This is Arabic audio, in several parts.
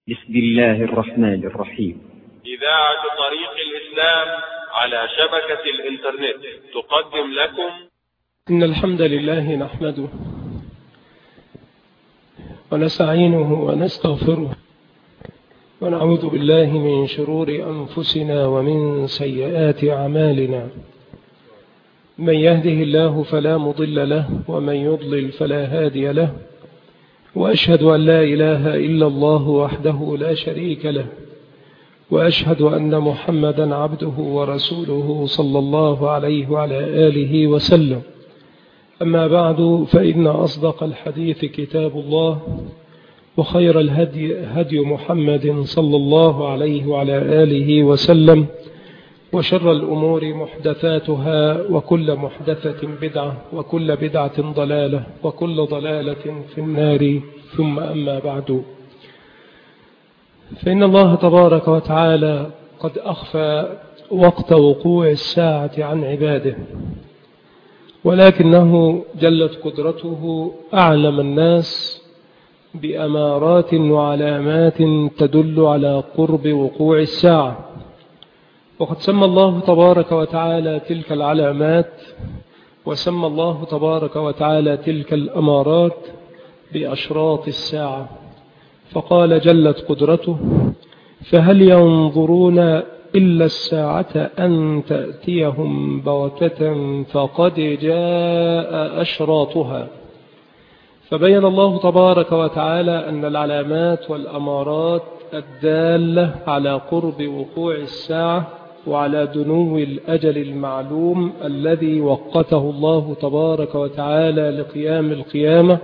بسم الله الرحمن الرحيم. إذاعة طريق الإسلام على شبكة الإنترنت تقدم لكم إن الحمد لله نحمده ونستعينه ونستغفره ونعوذ بالله من شرور أنفسنا ومن سيئات أعمالنا. من يهده الله فلا مضل له ومن يضلل فلا هادي له، وأشهد أن لا إله إلا الله وحده لا شريك له، وأشهد أن محمدا عبده ورسوله صلى الله عليه وعلى آله وسلم. أما بعد، فإن أصدق الحديث كتاب الله، وخير الهدي هدي محمد صلى الله عليه وعلى آله وسلم، وشر الأمور محدثاتها، وكل محدثة بدعة، وكل بدعة ضلالة، وكل ضلالة في النار. ثم أما بعد، فإن الله تبارك وتعالى قد أخفى وقت وقوع الساعة عن عباده، ولكنه جلت قدرته أعلم الناس بأمارات وعلامات تدل على قرب وقوع الساعة. وقد سمى الله تبارك وتعالى تلك العلامات، وسمى الله تبارك وتعالى تلك الأمارات بأشراط الساعة، فقال جلت قدرته: فهل ينظرون إلا الساعة أن تأتيهم بغتة فقد جاء أشراطها. فبين الله تبارك وتعالى أن العلامات والأمارات الدالة على قرب وقوع الساعة وعلى دنو الأجل المعلوم الذي وقته الله تبارك وتعالى لقيام القيامة،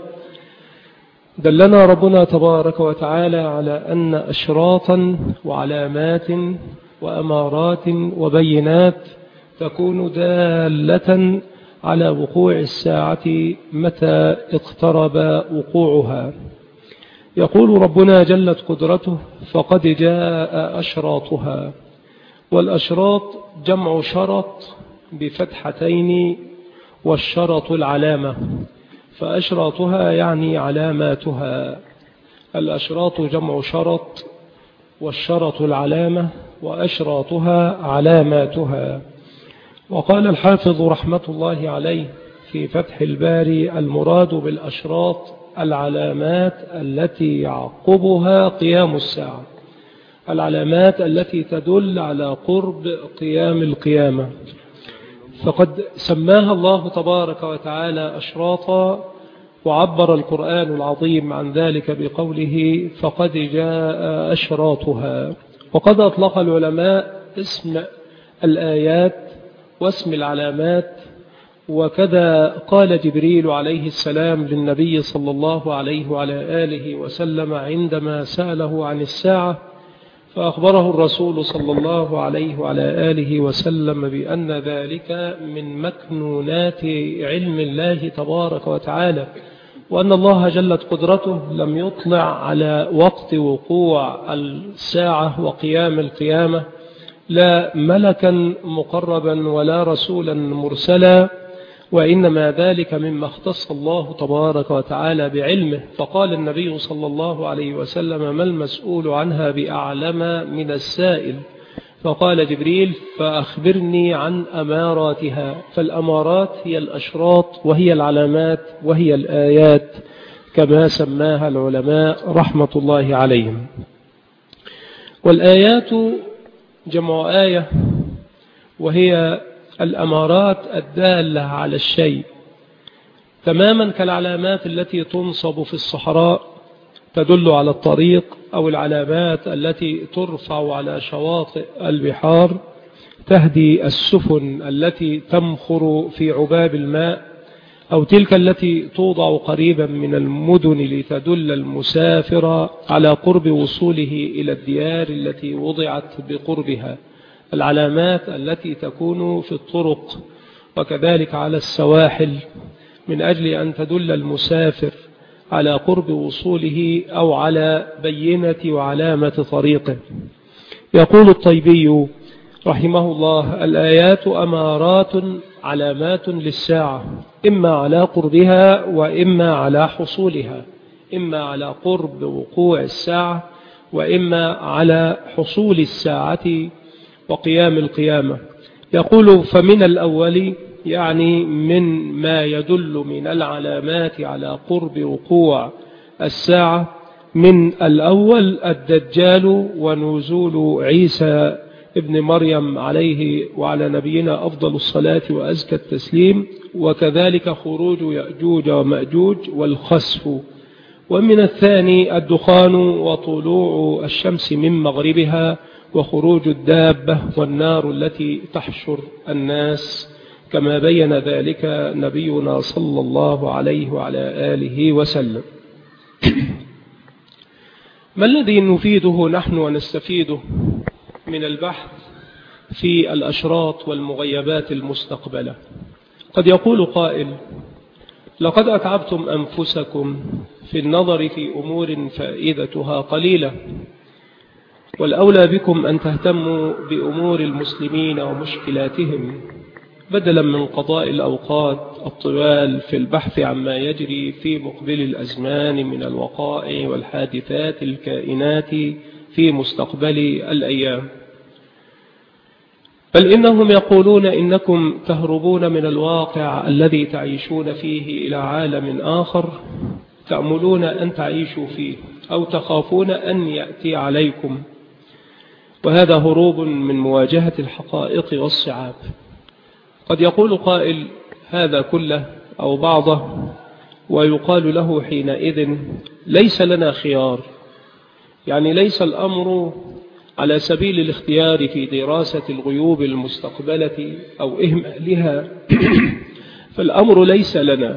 دلنا ربنا تبارك وتعالى على أن أشراطا وعلامات وأمارات وبينات تكون دالة على وقوع الساعة متى اقترب وقوعها. يقول ربنا جلت قدرته: فقد جاء أشراطها. والأشراط جمع شرط بفتحتين، والشرط العلامة، فأشراطها يعني علاماتها. الأشراط جمع شرط، والشرط العلامة، وأشراطها علاماتها. وقال الحافظ رحمة الله عليه في فتح الباري: المراد بالأشراط العلامات التي يعقبها قيام الساعة، العلامات التي تدل على قرب قيام القيامة. فقد سماها الله تبارك وتعالى أشراطا، وعبر القرآن العظيم عن ذلك بقوله: فقد جاء أشراطها. وقد أطلق العلماء اسم الآيات واسم العلامات، وكذا قال جبريل عليه السلام للنبي صلى الله عليه وعلى آله وسلم عندما سأله عن الساعة، فأخبره الرسول صلى الله عليه وعلى آله وسلم بأن ذلك من مكنونات علم الله تبارك وتعالى، وأن الله جلت قدرته لم يطلع على وقت وقوع الساعة وقيام القيامة لا ملكا مقربا ولا رسولا مرسلا، وإنما ذلك مما اختص الله تبارك وتعالى بعلمه. فقال النبي صلى الله عليه وسلم: ما المسؤول عنها بأعلم من السائل؟ فقال جبريل: فأخبرني عن أماراتها. فالأمارات هي الأشراط، وهي العلامات، وهي الآيات كما سماها العلماء رحمة الله عليهم. والآيات جمع آية، وهي الأمارات الدالة على الشيء، تماما كالعلامات التي تنصب في الصحراء تدل على الطريق، أو العلامات التي ترفع على شواطئ البحار تهدي السفن التي تمخر في عباب الماء، أو تلك التي توضع قريبا من المدن لتدل المسافر على قرب وصوله إلى الديار التي وضعت بقربها. العلامات التي تكون في الطرق، وكذلك على السواحل، من أجل أن تدل المسافر على قرب وصوله أو على بينة وعلامة طريقه. يقول الطيبي رحمه الله: الآيات أمارات علامات للساعة، إما على قربها وإما على حصولها، إما على قرب وقوع الساعة وإما على حصول الساعة وقيام القيامة. يقول فمن الأول يعني من ما يدل من العلامات على قرب وقوع الساعة. من الأول الدجال ونزول عيسى ابن مريم عليه وعلى نبينا أفضل الصلاة وأزكى التسليم، وكذلك خروج يأجوج ومأجوج والخسف. ومن الثاني الدخان وطلوع الشمس من مغربها وخروج الدابة والنار التي تحشر الناس، كما بين ذلك نبينا صلى الله عليه وعلى آله وسلم. ما الذي نفيده نحن ونستفيده من البحث في الأشراط والمغيبات المستقبلة؟ قد يقول قائل: لقد أتعبتم أنفسكم في النظر في أمور فائدتها قليلة، والأولى بكم أن تهتموا بأمور المسلمين ومشكلاتهم بدلا من قضاء الأوقات الطوال في البحث عما يجري في مقبل الأزمان من الوقائع والحادثات الكائنات في مستقبل الأيام. بل إنهم يقولون إنكم تهربون من الواقع الذي تعيشون فيه إلى عالم آخر تأملون أن تعيشوا فيه أو تخافون أن يأتي عليكم، وهذا هروب من مواجهة الحقائق والصعاب. قد يقول قائل: هذا كله أو بعضه، ويقال له حينئذ: ليس لنا خيار، يعني ليس الأمر على سبيل الاختيار في دراسة الغيوب المستقبلة أو إهمالها فالأمر ليس لنا،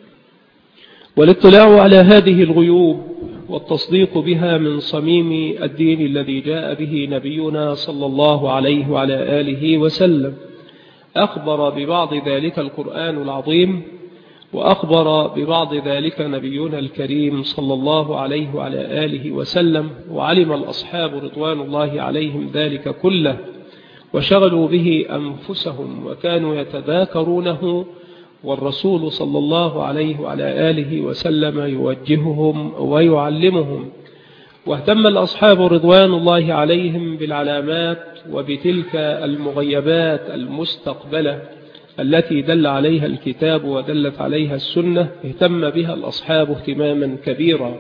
والاطلاع على هذه الغيوب والتصديق بها من صميم الدين الذي جاء به نبينا صلى الله عليه وعلى آله وسلم. أخبر ببعض ذلك القرآن العظيم، وأخبر ببعض ذلك نبينا الكريم صلى الله عليه وعلى آله وسلم، وعلم الأصحاب رضوان الله عليهم ذلك كله، وشغلوا به أنفسهم وكانوا يتذاكرونه، والرسول صلى الله عليه وعلى آله وسلم يوجههم ويعلمهم. واهتم الأصحاب رضوان الله عليهم بالعلامات وبتلك المغيبات المستقبلة التي دل عليها الكتاب ودلت عليها السنة، اهتم بها الأصحاب اهتماما كبيرا.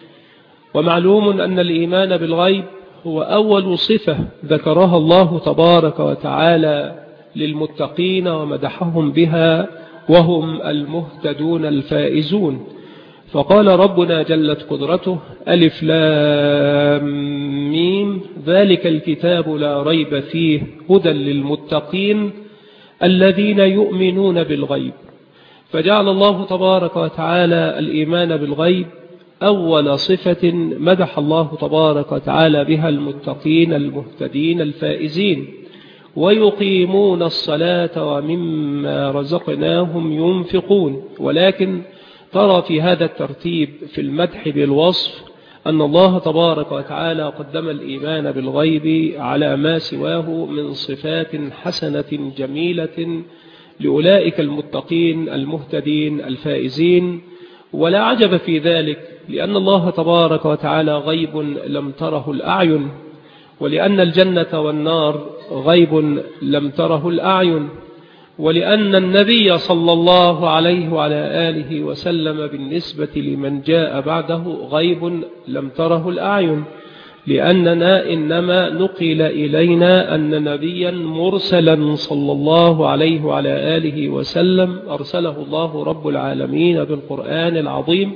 ومعلوم أن الإيمان بالغيب هو أول صفة ذكرها الله تبارك وتعالى للمتقين ومدحهم بها، وهم المهتدون الفائزون. فقال ربنا جلت قدرته: ألف لام ميم ذلك الكتاب لا ريب فيه هدى للمتقين الذين يؤمنون بالغيب. فجعل الله تبارك وتعالى الإيمان بالغيب أول صفة مدح الله تبارك وتعالى بها المتقين المهتدين الفائزين. ويقيمون الصلاة ومما رزقناهم ينفقون. ولكن ترى في هذا الترتيب في المدح بالوصف أن الله تبارك وتعالى قدم الإيمان بالغيب على ما سواه من صفات حسنة جميلة لأولئك المتقين المهتدين الفائزين. ولا عجب في ذلك، لأن الله تبارك وتعالى غيب لم تره الأعين، ولأن الجنة والنار غيب لم تره الأعين، ولأن النبي صلى الله عليه وعلى آله وسلم بالنسبة لمن جاء بعده غيب لم تره الأعين، لأننا إنما نقل إلينا أن نبيا مرسلا صلى الله عليه وعلى آله وسلم أرسله الله رب العالمين بالقرآن العظيم،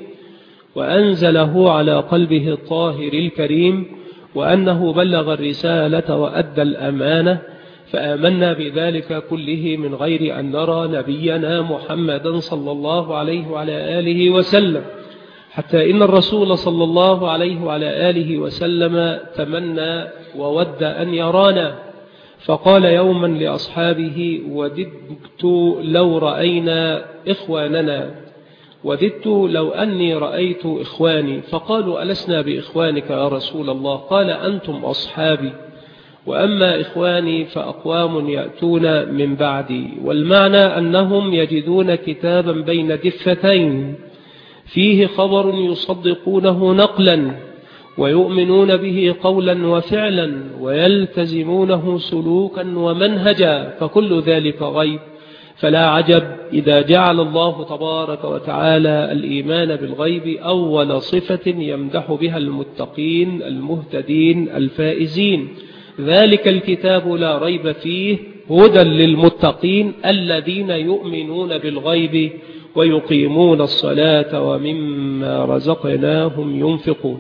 وأنزله على قلبه الطاهر الكريم، وأنه بلغ الرسالة وأدى الأمانة، فآمنا بذلك كله من غير أن نرى نبينا محمدا صلى الله عليه وعلى آله وسلم، حتى إن الرسول صلى الله عليه وعلى آله وسلم تمنى وود أن يرانا، فقال يوما لأصحابه: وددت لو رأينا إخواننا، وددت لو أني رأيت إخواني. فقالوا: ألسنا بإخوانك يا رسول الله؟ قال: أنتم أصحابي، وأما إخواني فأقوام يأتون من بعدي. والمعنى أنهم يجدون كتابا بين دفتين فيه خبر يصدقونه نقلا، ويؤمنون به قولا وفعلا ويلتزمونه سلوكا ومنهجا، فكل ذلك غيب. فلا عجب إذا جعل الله تبارك وتعالى الإيمان بالغيب أول صفة يمدح بها المتقين المهتدين الفائزين. ذلك الكتاب لا ريب فيه هدى للمتقين الذين يؤمنون بالغيب ويقيمون الصلاة ومما رزقناهم ينفقون.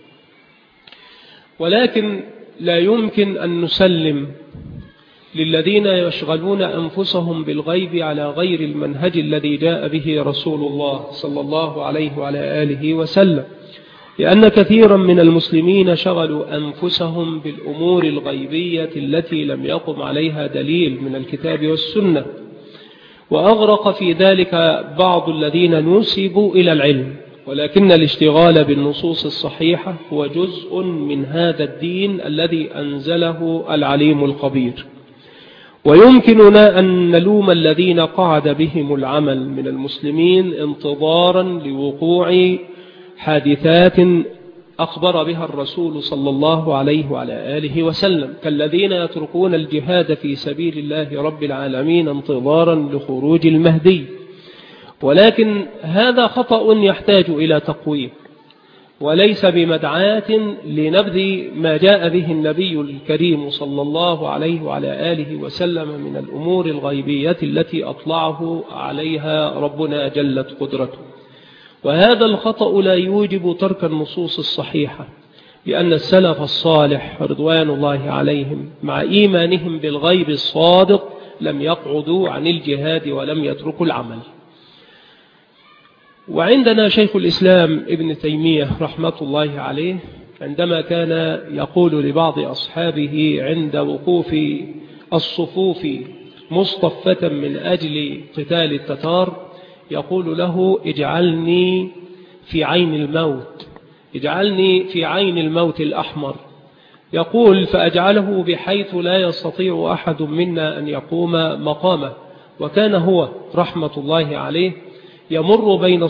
ولكن لا يمكن أن نسلم للذين يشغلون أنفسهم بالغيب على غير المنهج الذي جاء به رسول الله صلى الله عليه وعلى آله وسلم، لأن كثيرا من المسلمين شغلوا أنفسهم بالأمور الغيبية التي لم يقم عليها دليل من الكتاب والسنة، وأغرق في ذلك بعض الذين نسبوا إلى العلم. ولكن الاشتغال بالنصوص الصحيحة هو جزء من هذا الدين الذي أنزله العليم الخبير. ويمكننا أن نلوم الذين قعد بهم العمل من المسلمين انتظارا لوقوع حادثات أخبر بها الرسول صلى الله عليه وعلى آله وسلم، كالذين يتركون الجهاد في سبيل الله رب العالمين انتظارا لخروج المهدي. ولكن هذا خطأ يحتاج إلى تقويم، وليس بمدعاة لنبذ ما جاء به النبي الكريم صلى الله عليه وعلى آله وسلم من الأمور الغيبية التي أطلعه عليها ربنا جلت قدرته. وهذا الخطأ لا يوجب ترك النصوص الصحيحة، لأن السلف الصالح رضوان الله عليهم مع إيمانهم بالغيب الصادق لم يقعدوا عن الجهاد ولم يتركوا العمل. وعندنا شيخ الإسلام ابن تيمية رحمة الله عليه عندما كان يقول لبعض أصحابه عند وقوف الصفوف مصطفة من أجل قتال التتار، يقول له: اجعلني في عين الموت، اجعلني في عين الموت الأحمر. يقول: فأجعله بحيث لا يستطيع أحد منا أن يقوم مقامه. وكان هو رحمة الله عليه يمر بين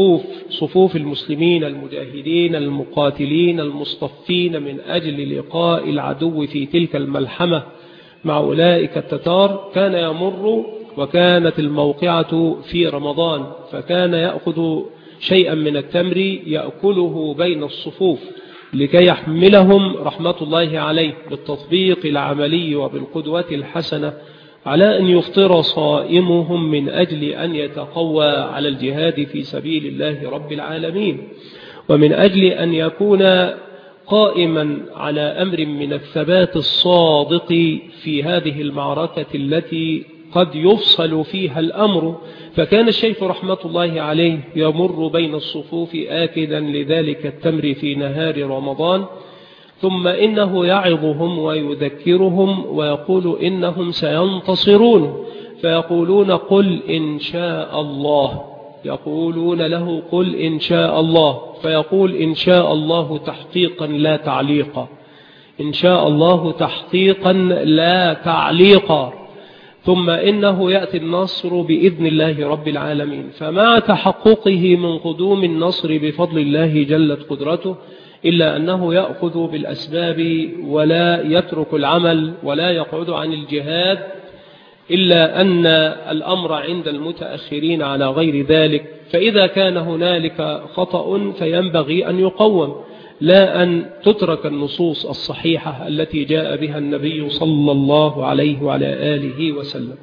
صفوف المسلمين المجاهدين المقاتلين المصطفين من أجل لقاء العدو في تلك الملحمة مع أولئك التتار. كان يمر وكانت الموقعة في رمضان، فكان يأخذ شيئا من التمر يأكله بين الصفوف لكي يحملهم رحمة الله عليه بالتطبيق العملي وبالقدوة الحسنة على أن يفطر صائمهم من أجل أن يتقوى على الجهاد في سبيل الله رب العالمين، ومن أجل أن يكون قائما على أمر من الثبات الصادق في هذه المعركة التي قد يفصل فيها الأمر. فكان الشيخ رحمة الله عليه يمر بين الصفوف آكدا لذلك التمر في نهار رمضان، ثم إنه يعظهم ويذكرهم ويقول إنهم سينتصرون، فيقولون: قل إن شاء الله. يقولون له: قل إن شاء الله، فيقول: إن شاء الله تحقيقا لا تعليقا، إن شاء الله تحقيقا لا تعليقا. ثم إنه يأتي النصر بإذن الله رب العالمين. فمع تحققه من قدوم النصر بفضل الله جلت قدرته، إلا أنه يأخذ بالأسباب ولا يترك العمل ولا يقعد عن الجهاد، إلا أن الأمر عند المتأخرين على غير ذلك. فإذا كان هنالك خطأ فينبغي أن يقوم، لا أن تترك النصوص الصحيحة التي جاء بها النبي صلى الله عليه وعلى آله وسلم.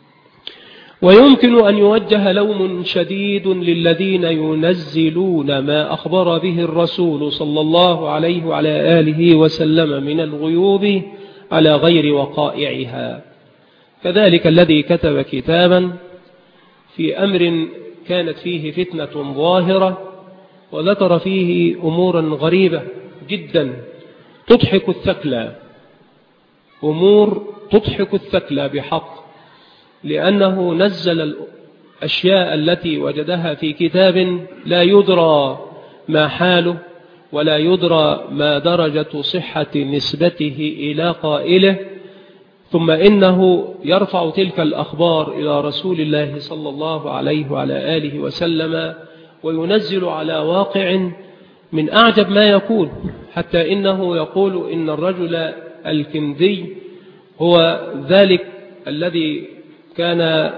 ويمكن أن يوجه لوم شديد للذين ينزلون ما أخبر به الرسول صلى الله عليه وعلى آله وسلم من الغيوب على غير وقائعها، كذلك الذي كتب كتابا في أمر كانت فيه فتنة ظاهرة وذكر فيه أمورا غريبة جدا تضحك الثكلى، أمور تضحك الثكلى بحق، لأنه نزل الأشياء التي وجدها في كتاب لا يدرى ما حاله ولا يدرى ما درجة صحة نسبته إلى قائله، ثم إنه يرفع تلك الأخبار إلى رسول الله صلى الله عليه وعلى آله وسلم وينزل على واقع من أعجب ما يكون. حتى إنه يقول إن الرجل الكندي هو ذلك الذي كان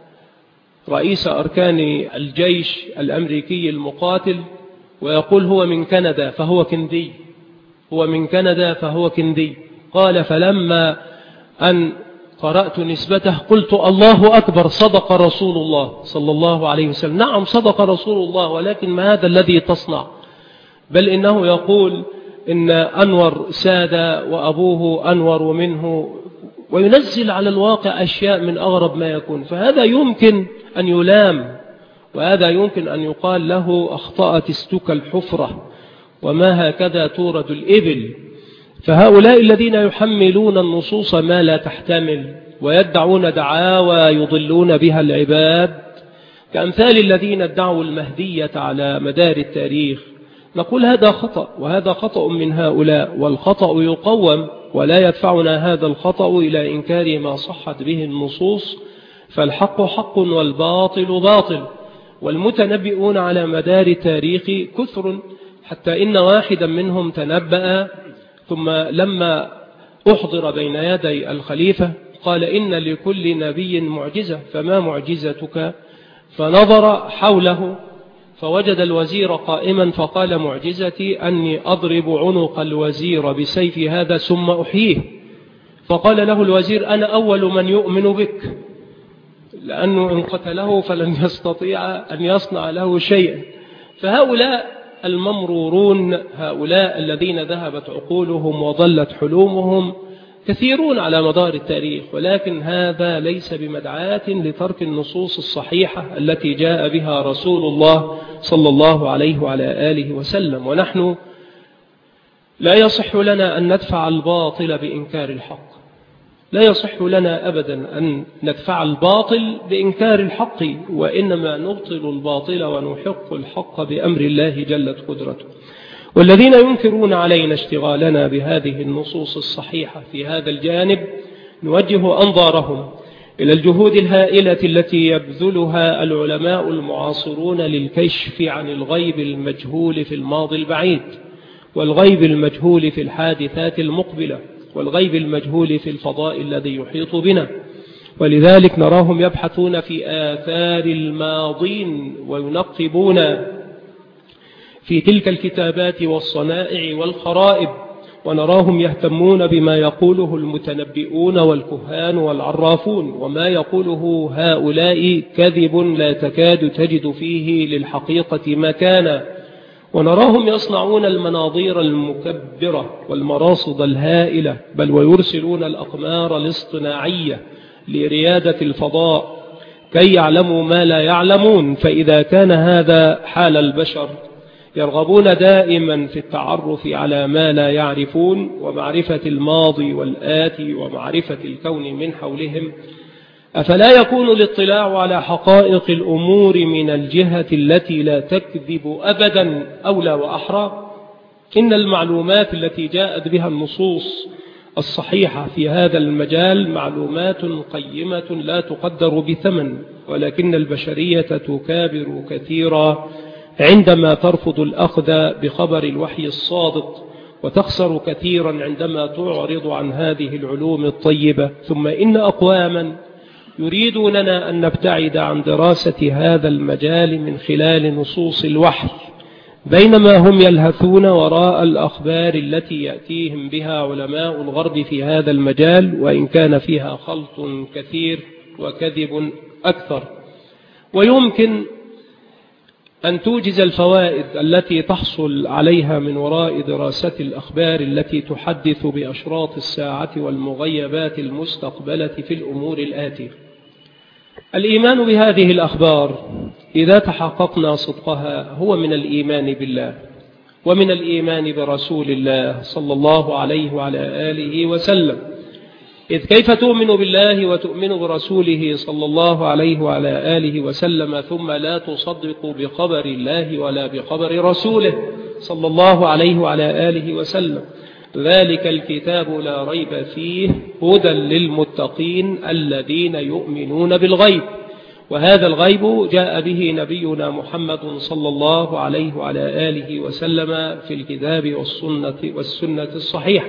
رئيس أركان الجيش الأمريكي المقاتل، ويقول هو من كندا فهو كندي، هو من كندا فهو كندي. قال فلما أن قرأت نسبته قلت الله أكبر، صدق رسول الله صلى الله عليه وسلم. نعم صدق رسول الله، ولكن ما هذا الذي تصنع؟ بل إنه يقول إن أنور سادة وأبوه أنور منه، وينزل على الواقع أشياء من أغرب ما يكون. فهذا يمكن أن يلام، وهذا يمكن أن يقال له أخطأت استك الحفرة، وما هكذا تورد الإبل. فهؤلاء الذين يحملون النصوص ما لا تحتمل ويدعون دعاوى يضلون بها العباد كأمثال الذين ادعوا المهدية على مدار التاريخ، نقول هذا خطأ، وهذا خطأ من هؤلاء، والخطأ يقوم، ولا يدفعنا هذا الخطأ إلى إنكار ما صحت به النصوص. فالحق حق والباطل باطل، والمتنبئون على مدار التاريخ كثر، حتى إن واحدا منهم تنبأ ثم لما أحضر بين يدي الخليفة قال إن لكل نبي معجزة فما معجزتك؟ فنظر حوله فوجد الوزير قائما فقال معجزتي أني أضرب عنق الوزير بسيف هذا ثم أحييه. فقال له الوزير أنا أول من يؤمن بك، لأنه إن قتله فلن يستطيع أن يصنع له شيئا. فهؤلاء الممرورون، هؤلاء الذين ذهبت عقولهم وضلت حلومهم كثيرون على مدار التاريخ، ولكن هذا ليس بمدعاة لترك النصوص الصحيحة التي جاء بها رسول الله صلى الله عليه وعلى آله وسلم. ونحن لا يصح لنا أن ندفع الباطل بإنكار الحق، لا يصح لنا أبدا أن ندفع الباطل بإنكار الحق، وإنما نبطل الباطل ونحق الحق بأمر الله جلت قدرته. والذين ينكرون علينا اشتغالنا بهذه النصوص الصحيحة في هذا الجانب نوجه أنظارهم إلى الجهود الهائلة التي يبذلها العلماء المعاصرون للكشف عن الغيب المجهول في الماضي البعيد، والغيب المجهول في الحادثات المقبلة، والغيب المجهول في الفضاء الذي يحيط بنا. ولذلك نراهم يبحثون في آثار الماضين وينقبون في تلك الكتابات والصنائع والخرائب، ونراهم يهتمون بما يقوله المتنبئون والكهان والعرافون، وما يقوله هؤلاء كذب لا تكاد تجد فيه للحقيقة مكانا. ونراهم يصنعون المناظير المكبرة والمراصد الهائلة، بل ويرسلون الأقمار الاصطناعية لريادة الفضاء كي يعلموا ما لا يعلمون. فإذا كان هذا حال البشر يرغبون دائما في التعرف على ما لا يعرفون، ومعرفة الماضي والآتي، ومعرفة الكون من حولهم، أفلا يكون الاطلاع على حقائق الأمور من الجهة التي لا تكذب أبدا أولى وأحرى؟ إن المعلومات التي جاءت بها النصوص الصحيحة في هذا المجال معلومات قيمة لا تقدر بثمن، ولكن البشرية تكابر كثيرا عندما ترفض الأخذ بخبر الوحي الصادق، وتخسر كثيرا عندما تعرض عن هذه العلوم الطيبة. ثم إن أقواما يريدوننا أن نبتعد عن دراسة هذا المجال من خلال نصوص الوحي، بينما هم يلهثون وراء الأخبار التي يأتيهم بها علماء الغرب في هذا المجال، وإن كان فيها خلط كثير وكذب أكثر. ويمكن أن توجز الفوائد التي تحصل عليها من وراء دراسة الأخبار التي تحدث بأشراط الساعة والمغيبات المستقبلة في الأمور الآتية. الإيمان بهذه الأخبار إذا تحققنا صدقها هو من الإيمان بالله، ومن الإيمان برسول الله صلى الله عليه وعلى آله وسلم. إذ كيف تؤمن بالله وتؤمن برسوله صلى الله عليه وعلى آله وسلم ثم لا تصدق بخبر الله ولا بخبر رسوله صلى الله عليه وعلى آله وسلم؟ ذلك الكتاب لا ريب فيه هدى للمتقين الذين يؤمنون بالغيب وهذا الغيب جاء به نبينا محمد صلى الله عليه وعلى آله وسلم في الكتاب والسنة الصحيحة.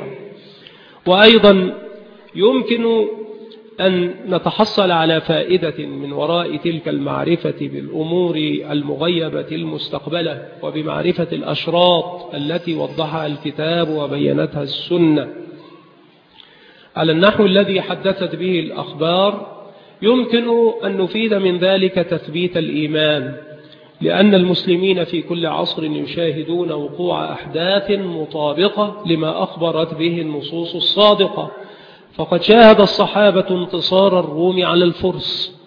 وأيضا يمكن أن نتحصل على فائدة من وراء تلك المعرفة بالأمور المغيبة المستقبلة وبمعرفة الأشراط التي وضحها الكتاب وبينتها السنة على النحو الذي حدثت به الأخبار. يمكن أن نفيد من ذلك تثبيت الإيمان، لأن المسلمين في كل عصر يشاهدون وقوع أحداث مطابقة لما أخبرت به النصوص الصادقة. فقد شاهد الصحابة انتصار الروم على الفرس،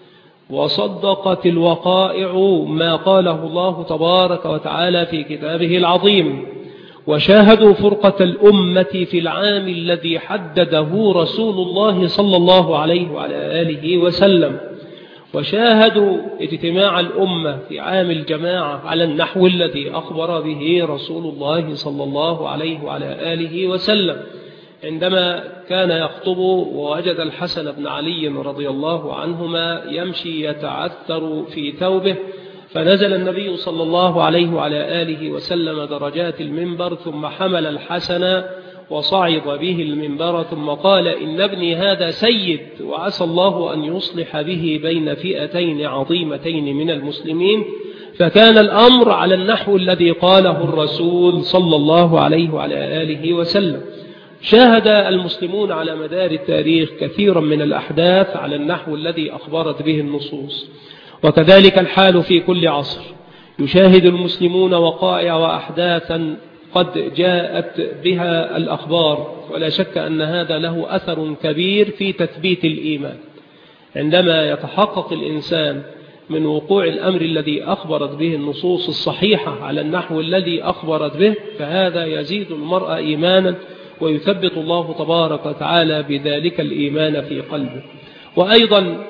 وصدقت الوقائع ما قاله الله تبارك وتعالى في كتابه العظيم، وشاهدوا فرقة الأمة في العام الذي حدده رسول الله صلى الله عليه وعلى آله وسلم، وشاهدوا اجتماع الأمة في عام الجماعة على النحو الذي أخبر به رسول الله صلى الله عليه وعلى آله وسلم، عندما كان يخطب ووجد الحسن بن علي رضي الله عنهما يمشي يتعثر في ثوبه، فنزل النبي صلى الله عليه وعلى آله وسلم درجات المنبر، ثم حمل الحسن وصعد به المنبر، ثم قال: إن ابني هذا سيد، وعسى الله أن يصلح به بين فئتين عظيمتين من المسلمين. فكان الأمر على النحو الذي قاله الرسول صلى الله عليه وعلى آله وسلم. شاهد المسلمون على مدار التاريخ كثيرا من الأحداث على النحو الذي أخبرت به النصوص، وكذلك الحال في كل عصر. يشاهد المسلمون وقائع وأحداثا قد جاءت بها الأخبار، ولا شك أن هذا له أثر كبير في تثبيت الإيمان. عندما يتحقق الإنسان من وقوع الأمر الذي أخبرت به النصوص الصحيحة على النحو الذي أخبرت به، فهذا يزيد المرء إيمانا، ويثبت الله تبارك وتعالى بذلك الإيمان في قلبه. وأيضا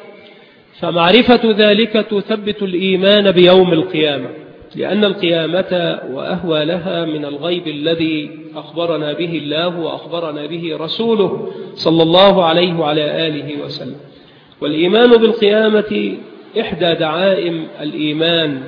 فمعرفة ذلك تثبت الإيمان بيوم القيامة، لأن القيامة وأهوالها من الغيب الذي أخبرنا به الله وأخبرنا به رسوله صلى الله عليه وعلى آله وسلم. والإيمان بالقيامة إحدى دعائم الإيمان،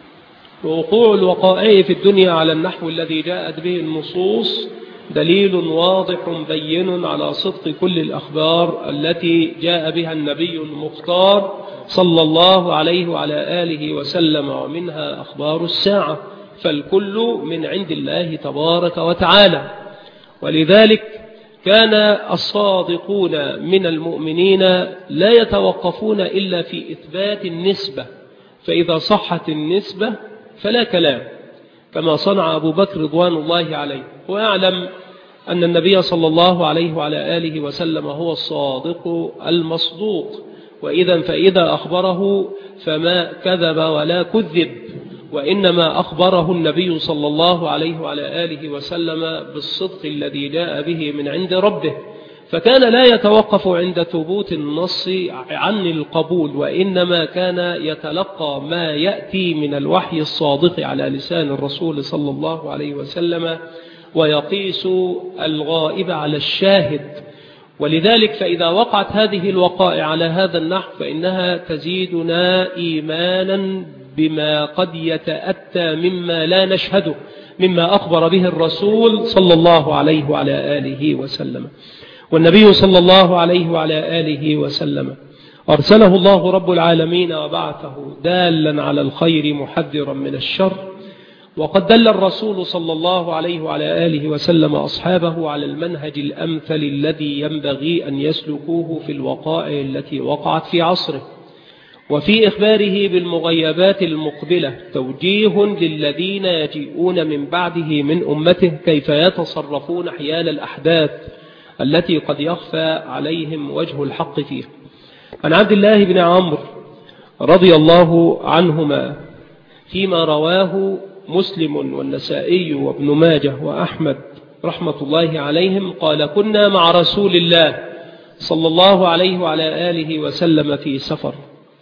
ووقوع الوقائع في الدنيا على النحو الذي جاءت به النصوص دليل واضح بين على صدق كل الأخبار التي جاء بها النبي المختار صلى الله عليه وعلى آله وسلم، ومنها أخبار الساعة، فالكل من عند الله تبارك وتعالى. ولذلك كان الصادقون من المؤمنين لا يتوقفون إلا في إثبات النسبة، فإذا صحت النسبة فلا كلام، كما صنع أبو بكر رضوان الله عليه. وأعلم أن النبي صلى الله عليه وعلى آله وسلم هو الصادق المصدوق، فإذا أخبره فما كذب ولا كذب، وإنما أخبره النبي صلى الله عليه وعلى آله وسلم بالصدق الذي جاء به من عند ربه، فكان لا يتوقف عند ثبوت النص عن القبول، وإنما كان يتلقى ما يأتي من الوحي الصادق على لسان الرسول صلى الله عليه وسلم، ويقيس الغائب على الشاهد. ولذلك فإذا وقعت هذه الوقائع على هذا النحو فإنها تزيدنا إيمانا بما قد يتأتى مما لا نشهده، مما أخبر به الرسول صلى الله عليه وعلى آله وسلم. والنبي صلى الله عليه وعلى آله وسلم أرسله الله رب العالمين وبعثه دالا على الخير محذرا من الشر، وقد دل الرسول صلى الله عليه وعلى آله وسلم أصحابه على المنهج الأمثل الذي ينبغي أن يسلكوه في الوقائع التي وقعت في عصره. وفي إخباره بالمغيبات المقبلة توجيه للذين يجيئون من بعده من أمته كيف يتصرفون حيال الأحداث التي قد يخفى عليهم وجه الحق فيها. عن عبد الله بن عمرو رضي الله عنهما فيما رواه مسلم والنسائي وابن ماجه وأحمد رحمة الله عليهم قال: كنا مع رسول الله صلى الله عليه وعلى آله وسلم في سفر،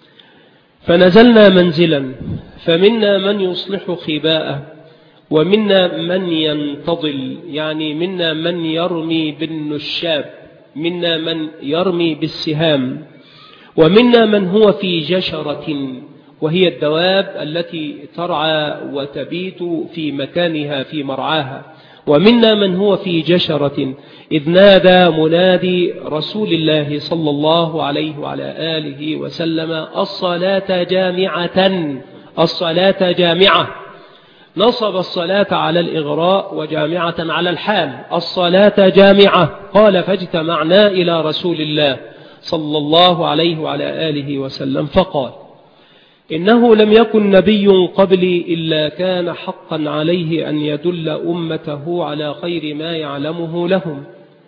فنزلنا منزلا، فمنا من يصلح خباءه، ومنا من ينتضل، يعني منا من يرمي بالنشاب، منا من يرمي بالسهام، ومنا من هو في جشرة، وهي الدواب التي ترعى وتبيت في مكانها في مرعاها. ومنا من هو في جشرة إذ نادى منادي رسول الله صلى الله عليه وعلى آله وسلم: الصلاة جامعة، الصلاة جامعة. نصب الصلاة على الإغراء وجامعة على الحال. الصلاة جامعة. قال: فاجتمعنا إلى رسول الله صلى الله عليه وعلى آله وسلم فقال: إنه لم يكن نبي قبلي إلا كان حقا عليه أن يدل أمته على خير ما يعلمه لهم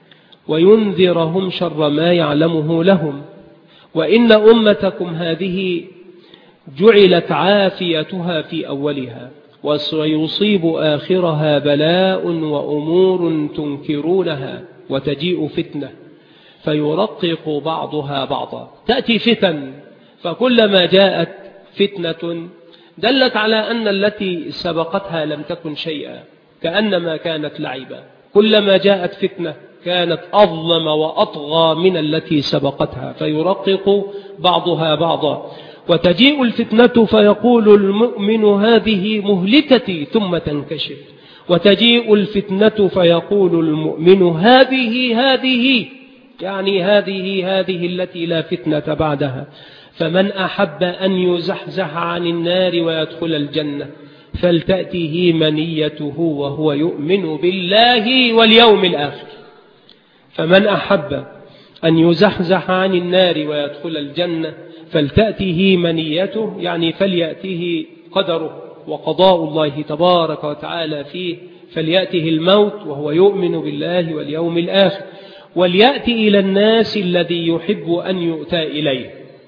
وينذرهم شر ما يعلمه لهم، وإن أمتكم هذه جعلت عافيتها في أولها، وسيصيب آخرها بلاء وأمور تنكرونها، وتجيء فتنة فيرقق بعضها بعضا. تأتي فتن، فكلما جاءت فتنة دلت على أن التي سبقتها لم تكن شيئا، كأنما كانت لعبا. كلما جاءت فتنة كانت أظلم وأطغى من التي سبقتها، فيرقق بعضها بعضا. وتجيء الفتنة فيقول المؤمن: هذه مهلكتي، ثم تنكشف. وتجيء الفتنة فيقول المؤمن: هذه يعني هذه التي لا فتنة بعدها. فمن أحب أن يزحزح عن النار ويدخل الجنة فلتأته منيته وهو يؤمن بالله واليوم الآخر. فمن أحب أن يزحزح عن النار ويدخل الجنة فلتأته منيته، يعني فليأته قدره وقضاء الله تبارك وتعالى فيه، فليأته الموت وهو يؤمن بالله واليوم الآخر. وليأتي إلى الناس الذي يحب أن يؤتى إليه،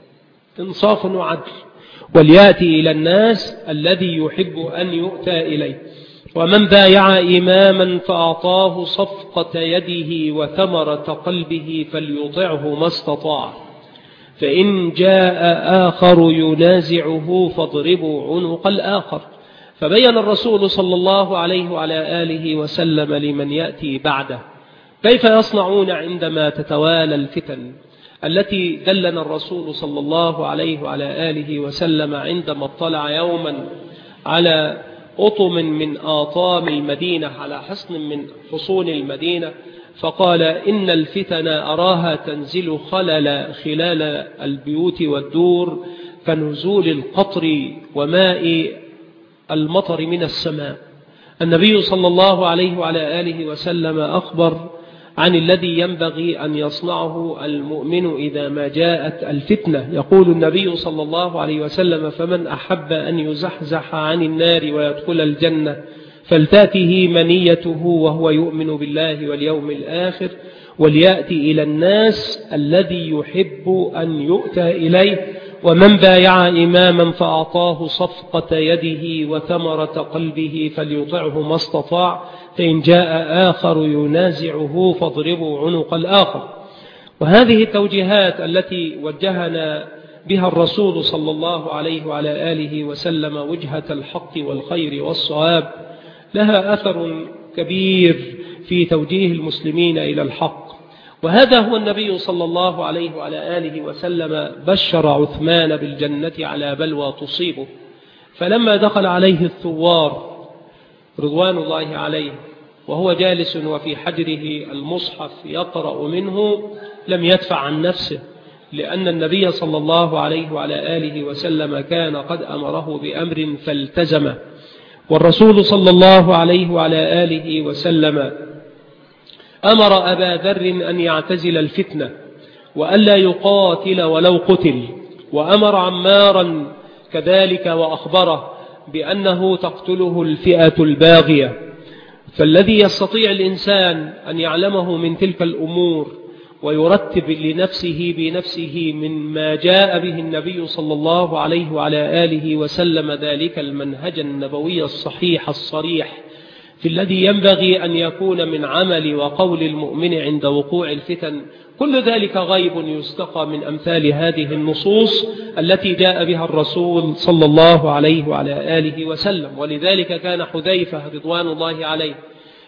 إنصاف وعدل. وليأتي إلى الناس الذي يحب أن يؤتى إليه. ومن بايع إماما فأعطاه صفقة يده وثمرة قلبه فليطعه ما استطاع، فإن جاء آخر ينازعه فاضربوا عنق الآخر. فبين الرسول صلى الله عليه وعلى آله وسلم لمن يأتي بعده كيف يصنعون عندما تتوالى الفتن التي دلنا الرسول صلى الله عليه وعلى آله وسلم عندما اطلع يوما على أطم من آطام المدينة، على حصن من حصون المدينة، فقال: إن الفتن أراها تنزل خلال البيوت والدور كنزول القطر وماء المطر من السماء. النبي صلى الله عليه وعلى آله وسلم أخبر عن الذي ينبغي أن يصنعه المؤمن إذا ما جاءت الفتنة. يقول النبي صلى الله عليه وسلم: فمن أحب أن يزحزح عن النار ويدخل الجنة فلتأته منيته وهو يؤمن بالله واليوم الآخر، وليأتي إلى الناس الذي يحب أن يؤتى إليه. ومن بايع إماما فأعطاه صفقة يده وثمرة قلبه فليطعه ما استطاع، فإن جاء آخر ينازعه فاضربوا عنق الآخر. وهذه التوجيهات التي وجهنا بها الرسول صلى الله عليه وعلى آله وسلم وجهة الحق والخير والصواب لها أثر كبير في توجيه المسلمين إلى الحق. وهذا هو النبي صلى الله عليه وعلى آله وسلم بشر عثمان بالجنة على بلوى تصيبه، فلما دخل عليه الثوار رضوان الله عليه وهو جالس وفي حجره المصحف يقرأ منه لم يدفع عن نفسه، لأن النبي صلى الله عليه وعلى آله وسلم كان قد أمره بأمر فالتزمه. والرسول صلى الله عليه وعلى آله وسلم أمر أبا ذر أن يعتزل الفتنة وألا يقاتل ولو قتل، وأمر عمارا كذلك وأخبره بأنه تقتله الفئة الباغية. فالذي يستطيع الإنسان أن يعلمه من تلك الأمور ويرتب لنفسه بنفسه من ما جاء به النبي صلى الله عليه وعلى آله وسلم ذلك المنهج النبوي الصحيح الصريح في الذي ينبغي أن يكون من عمل وقول المؤمن عند وقوع الفتن، كل ذلك غيب يستقى من أمثال هذه النصوص التي جاء بها الرسول صلى الله عليه وعلى آله وسلم. ولذلك كان حذيفة رضوان الله عليه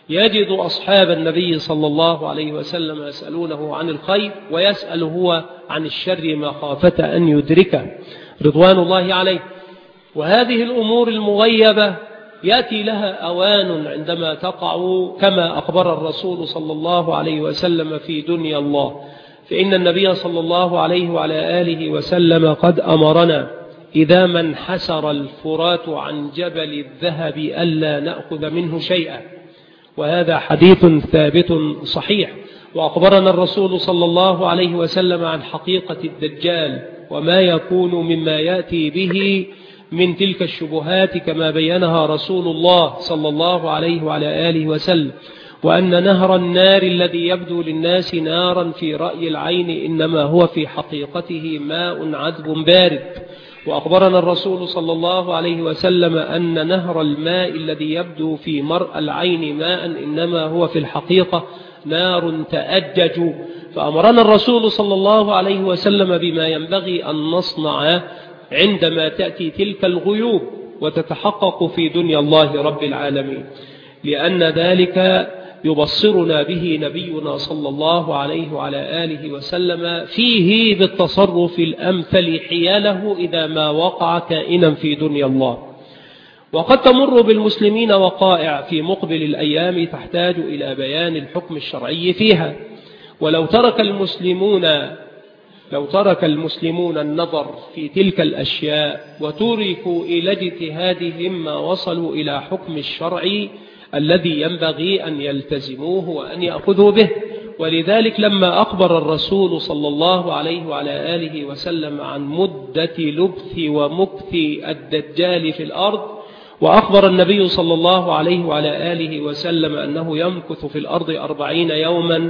يجد أصحاب النبي صلى الله عليه وسلم يسألونه عن الخير، ويسأل هو عن الشر مخافة أن يدركه رضوان الله عليه. وهذه الأمور المغيبة يأتي لها أوان عندما تقع، كما أخبر الرسول صلى الله عليه وسلم في دنيا الله. فإن النبي صلى الله عليه وعلى آله وسلم قد أمرنا إذا ما انحسر الفرات عن جبل الذهب ألا نأخذ منه شيئا، وهذا حديث ثابت صحيح. وأخبرنا الرسول صلى الله عليه وسلم عن حقيقة الدجال وما يكون مما يأتي به من تلك الشبهات كما بينها رسول الله صلى الله عليه وعلى آله وسلم، وأن نهر النار الذي يبدو للناس نارا في رأي العين إنما هو في حقيقته ماء عذب بارد. وأخبرنا الرسول صلى الله عليه وسلم أن نهر الماء الذي يبدو في مرء العين ماء إنما هو في الحقيقة نار تأجج. فأمرنا الرسول صلى الله عليه وسلم بما ينبغي أن نصنع عندما تأتي تلك الغيوب وتتحقق في دنيا الله رب العالمين، لأن ذلك يبصرنا به نبينا صلى الله عليه وعلى آله وسلم فيه بالتصرف الأمثل حياله إذا ما وقع كائنا في دنيا الله. وقد تمر بالمسلمين وقائع في مقبل الأيام تحتاج إلى بيان الحكم الشرعي فيها. ولو ترك المسلمون النظر في تلك الأشياء وتركوا إلى اجتهادهم ما وصلوا إلى حكم الشرع الذي ينبغي أن يلتزموه وأن يأخذوا به. ولذلك لما أخبر الرسول صلى الله عليه وعلى آله وسلم عن مدة لبث ومكث الدجال في الأرض، وأخبر النبي صلى الله عليه وعلى آله وسلم أنه يمكث في الأرض 40 يوما،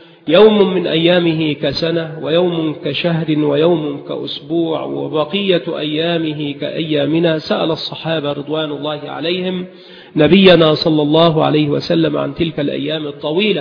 يوم من أيامه كسنة ويوم كشهر ويوم كأسبوع وبقية أيامه كأيامنا، سأل الصحابة رضوان الله عليهم نبينا صلى الله عليه وسلم عن تلك الأيام الطويلة: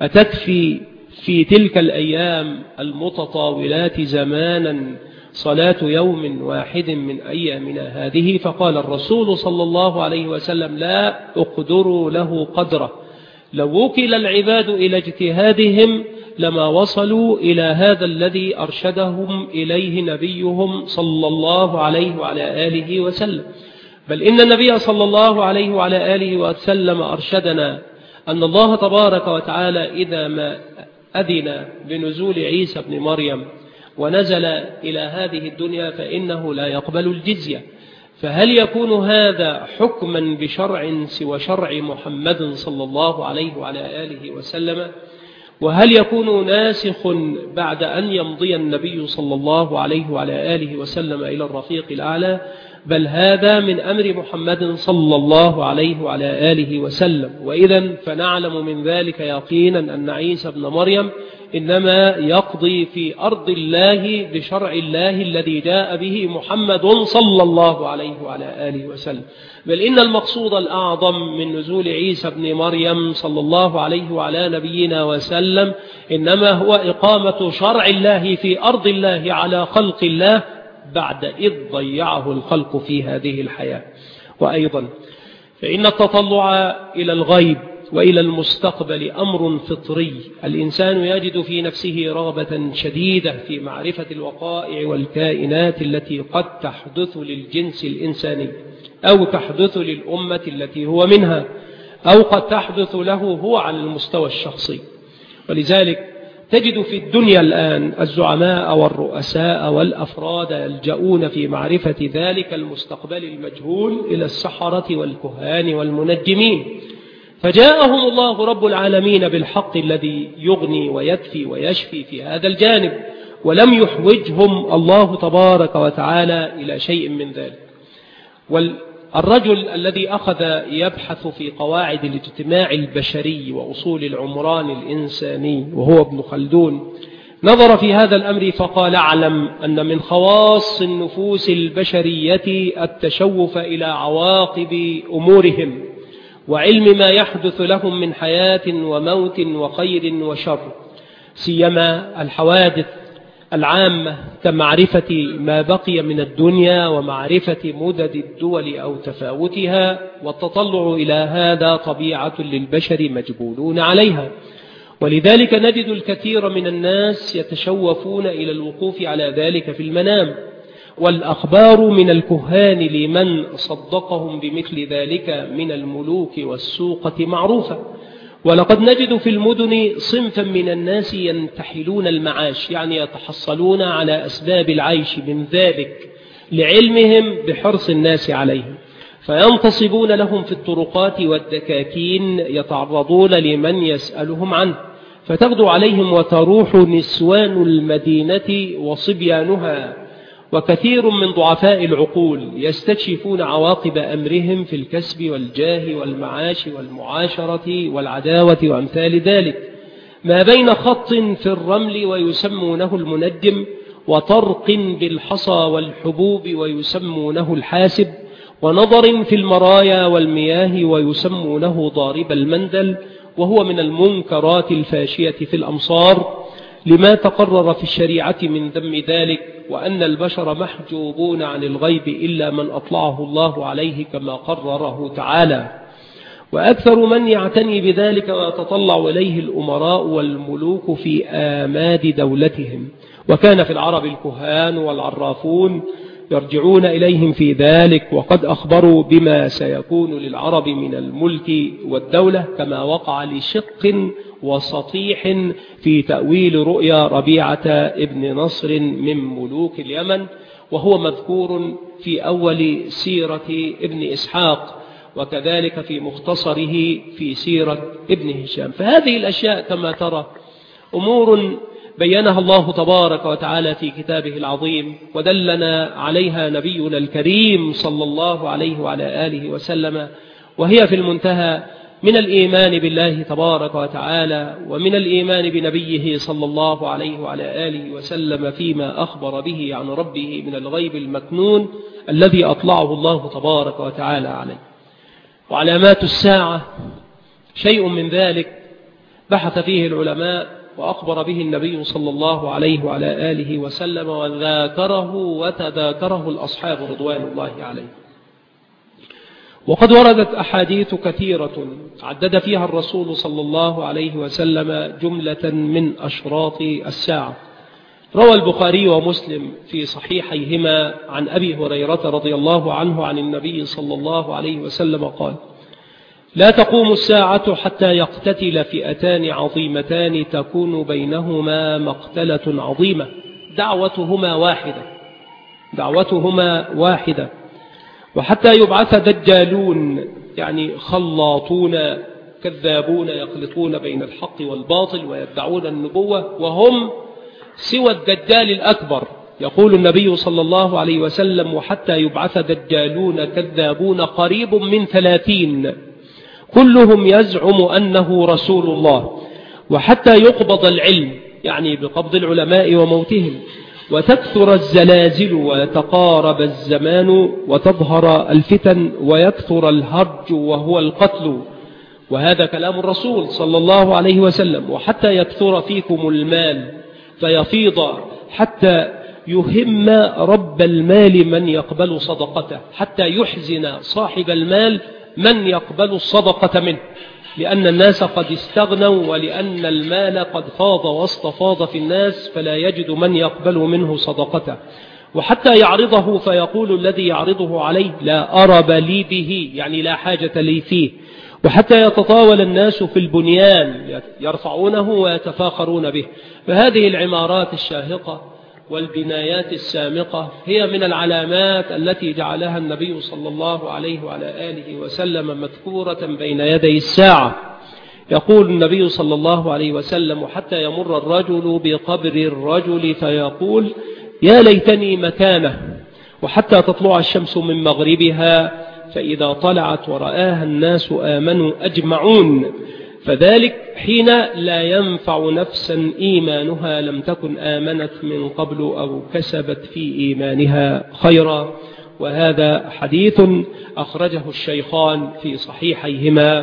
أتكفي في تلك الأيام المتطاولات زمانا صلاة يوم واحد من أيامنا هذه؟ فقال الرسول صلى الله عليه وسلم: لا أقدر له قدره. لو وكل العباد إلى اجتهادهم لما وصلوا إلى هذا الذي أرشدهم إليه نبيهم صلى الله عليه وعلى آله وسلم. بل إن النبي صلى الله عليه وعلى آله وسلم أرشدنا أن الله تبارك وتعالى إذا ما أذن بنزول عيسى بن مريم ونزل إلى هذه الدنيا فإنه لا يقبل الجزية. فهل يكون هذا حكما بشرع سوى شرع محمد صلى الله عليه وعلى آله وسلم؟ وهل يكون ناسخ بعد أن يمضي النبي صلى الله عليه وعلى آله وسلم إلى الرفيق الأعلى؟ بل هذا من أمر محمد صلى الله عليه وعلى آله وسلم. وإذا فنعلم من ذلك يقينا أن عيسى بن مريم إنما يقضي في أرض الله بشرع الله الذي جاء به محمد صلى الله عليه وعلى آله وسلم. بل إن المقصود الأعظم من نزول عيسى بن مريم صلى الله عليه وعلى نبينا وسلم إنما هو إقامة شرع الله في أرض الله على خلق الله بعد إذ ضيعه الخلق في هذه الحياة. وأيضا فإن التطلع إلى الغيب وإلى المستقبل أمر فطري. الإنسان يجد في نفسه رغبة شديدة في معرفة الوقائع والكائنات التي قد تحدث للجنس الإنساني أو تحدث للأمة التي هو منها أو قد تحدث له هو على المستوى الشخصي. ولذلك تجد في الدنيا الآن الزعماء والرؤساء والأفراد يلجؤون في معرفة ذلك المستقبل المجهول إلى السحرة والكهان والمنجمين. فجاءهم الله رب العالمين بالحق الذي يغني ويدفي ويشفي في هذا الجانب، ولم يحوجهم الله تبارك وتعالى إلى شيء من ذلك. والرجل الذي أخذ يبحث في قواعد الاجتماع البشري وأصول العمران الإنساني وهو ابن خلدون نظر في هذا الأمر فقال: اعلم أن من خواص النفوس البشرية التشوف إلى عواقب أمورهم وعلم ما يحدث لهم من حياة وموت وخير وشر، سيما الحوادث العامة كمعرفة ما بقي من الدنيا ومعرفة مدد الدول أو تفاوتها، والتطلع إلى هذا طبيعة للبشر مجبولون عليها. ولذلك نجد الكثير من الناس يتشوفون إلى الوقوف على ذلك في المنام، والأخبار من الكهان لمن صدقهم بمثل ذلك من الملوك والسوقة معروفة. ولقد نجد في المدن صنفا من الناس ينتحلون المعاش، يعني يتحصلون على أسباب العيش من ذلك لعلمهم بحرص الناس عليه، فينتصبون لهم في الطرقات والدكاكين يتعرضون لمن يسألهم عنه، فتغدو عليهم وتروح نسوان المدينة وصبيانها. وكثير من ضعفاء العقول يستكشفون عواقب أمرهم في الكسب والجاه والمعاش والمعاشرة والعداوة وأمثال ذلك، ما بين خط في الرمل ويسمونه المنجم، وطرق بالحصى والحبوب ويسمونه الحاسب، ونظر في المرايا والمياه ويسمونه ضارب المندل، وهو من المنكرات الفاشية في الأمصار، لما تقرر في الشريعة من ذم ذلك، وأن البشر محجوبون عن الغيب إلا من أطلعه الله عليه كما قرره تعالى. وأكثر من يعتني بذلك ويتطلع إليه الأمراء والملوك في آماد دولتهم، وكان في العرب الكهان والعرافون يرجعون إليهم في ذلك، وقد أخبروا بما سيكون للعرب من الملك والدولة، كما وقع لشق وسطيح في تأويل رؤيا ربيعة ابن نصر من ملوك اليمن، وهو مذكور في أول سيرة ابن إسحاق، وكذلك في مختصره في سيرة ابن هشام. فهذه الأشياء كما ترى أمور بينها الله تبارك وتعالى في كتابه العظيم، ودلنا عليها نبينا الكريم صلى الله عليه وعلى آله وسلم، وهي في المنتهى من الإيمان بالله تبارك وتعالى، ومن الإيمان بنبيه صلى الله عليه وعلى آله وسلم فيما أخبر به عن ربه من الغيب المكنون الذي أطلعه الله تبارك وتعالى عليه. وعلامات الساعة شيء من ذلك بحث فيه العلماء وأخبر به النبي صلى الله عليه وعلى آله وسلم، وذاكره وتذاكره الأصحاب رضوان الله عليه. وقد وردت أحاديث كثيرة عدد فيها الرسول صلى الله عليه وسلم جملة من أشراط الساعة. روى البخاري ومسلم في صحيحيهما عن أبي هريرة رضي الله عنه عن النبي صلى الله عليه وسلم قال: لا تقوم الساعة حتى يقتتل فئتان عظيمتان تكون بينهما مقتلة عظيمة دعوتهما واحدة، وحتى يبعث دجالون، يعني خلاطون كذابون يخلطون بين الحق والباطل ويدعون النبوة، وهم سوى الدجال الأكبر. يقول النبي صلى الله عليه وسلم: وحتى يبعث دجالون كذابون قريب من 30 كلهم يزعم أنه رسول الله، وحتى يقبض العلم، يعني بقبض العلماء وموتهم، وتكثر الزلازل ويتقارب الزمان وتظهر الفتن ويكثر الهرج وهو القتل. وهذا كلام الرسول صلى الله عليه وسلم. وحتى يكثر فيكم المال فيفيض حتى يهم رب المال من يقبل صدقته، حتى يحزن صاحب المال من يقبل الصدقة منه، لأن الناس قد استغنوا، ولأن المال قد فاض واستفاض في الناس، فلا يجد من يقبل منه صدقته. وحتى يعرضه فيقول الذي يعرضه عليه: لا أرب لي به، يعني لا حاجة لي فيه. وحتى يتطاول الناس في البنيان يرفعونه ويتفاخرون به. فهذه العمارات الشاهقة والبنايات السامقة هي من العلامات التي جعلها النبي صلى الله عليه وعلى آله وسلم مذكورة بين يدي الساعة. يقول النبي صلى الله عليه وسلم: حتى يمر الرجل بقبر الرجل فيقول: يا ليتني مكانه، وحتى تطلع الشمس من مغربها، فإذا طلعت ورآها الناس آمنوا أجمعون، فذلك حين لا ينفع نفسا إيمانها لم تكن آمنت من قبل أو كسبت في إيمانها خيرا. وهذا حديث أخرجه الشيخان في صحيحيهما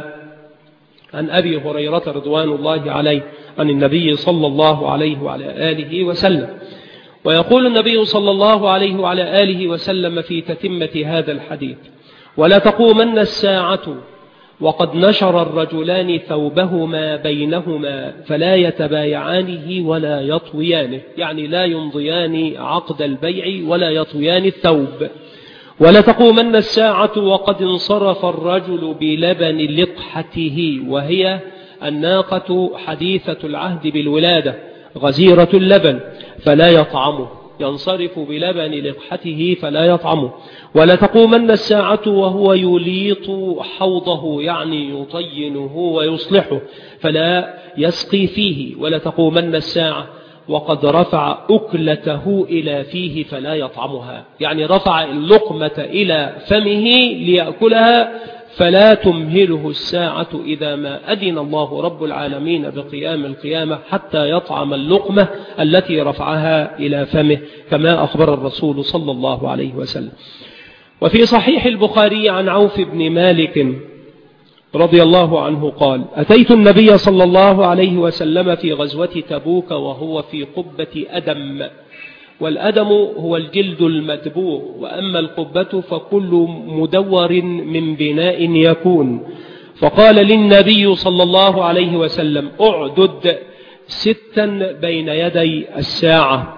عن أبي هريرة رضوان الله عليه عن النبي صلى الله عليه وعلى آله وسلم. ويقول النبي صلى الله عليه وعلى آله وسلم في تتمة هذا الحديث: ولا تقومن الساعة وقد نشر الرجلان ثوبهما بينهما فلا يتبايعانه ولا يطويانه، يعني لا يمضيان عقد البيع ولا يطويان الثوب. ولا تقومن الساعة وقد انصرف الرجل بلبن لقحته، وهي الناقة حديثة العهد بالولادة غزيرة اللبن، فلا يطعمه، ينصرف بلبن لقحته فلا يطعمه. ولا تقومن الساعة وهو يليط حوضه، يعني يطينه ويصلحه، فلا يسقي فيه. ولا تقومن الساعة وقد رفع أكلته إلى فيه فلا يطعمها، يعني رفع اللقمة إلى فمه ليأكلها، فلا تمهله الساعة إذا ما أذن الله رب العالمين بقيام القيامة حتى يطعم اللقمة التي رفعها إلى فمه، كما أخبر الرسول صلى الله عليه وسلم. وفي صحيح البخاري عن عوف بن مالك رضي الله عنه قال: أتيت النبي صلى الله عليه وسلم في غزوة تبوك وهو في قبة أدم، والأدم هو الجلد المدبوغ، وأما القبة فكل مدور من بناء يكون. فقال للنبي صلى الله عليه وسلم: أعدد 6 بين يدي الساعة.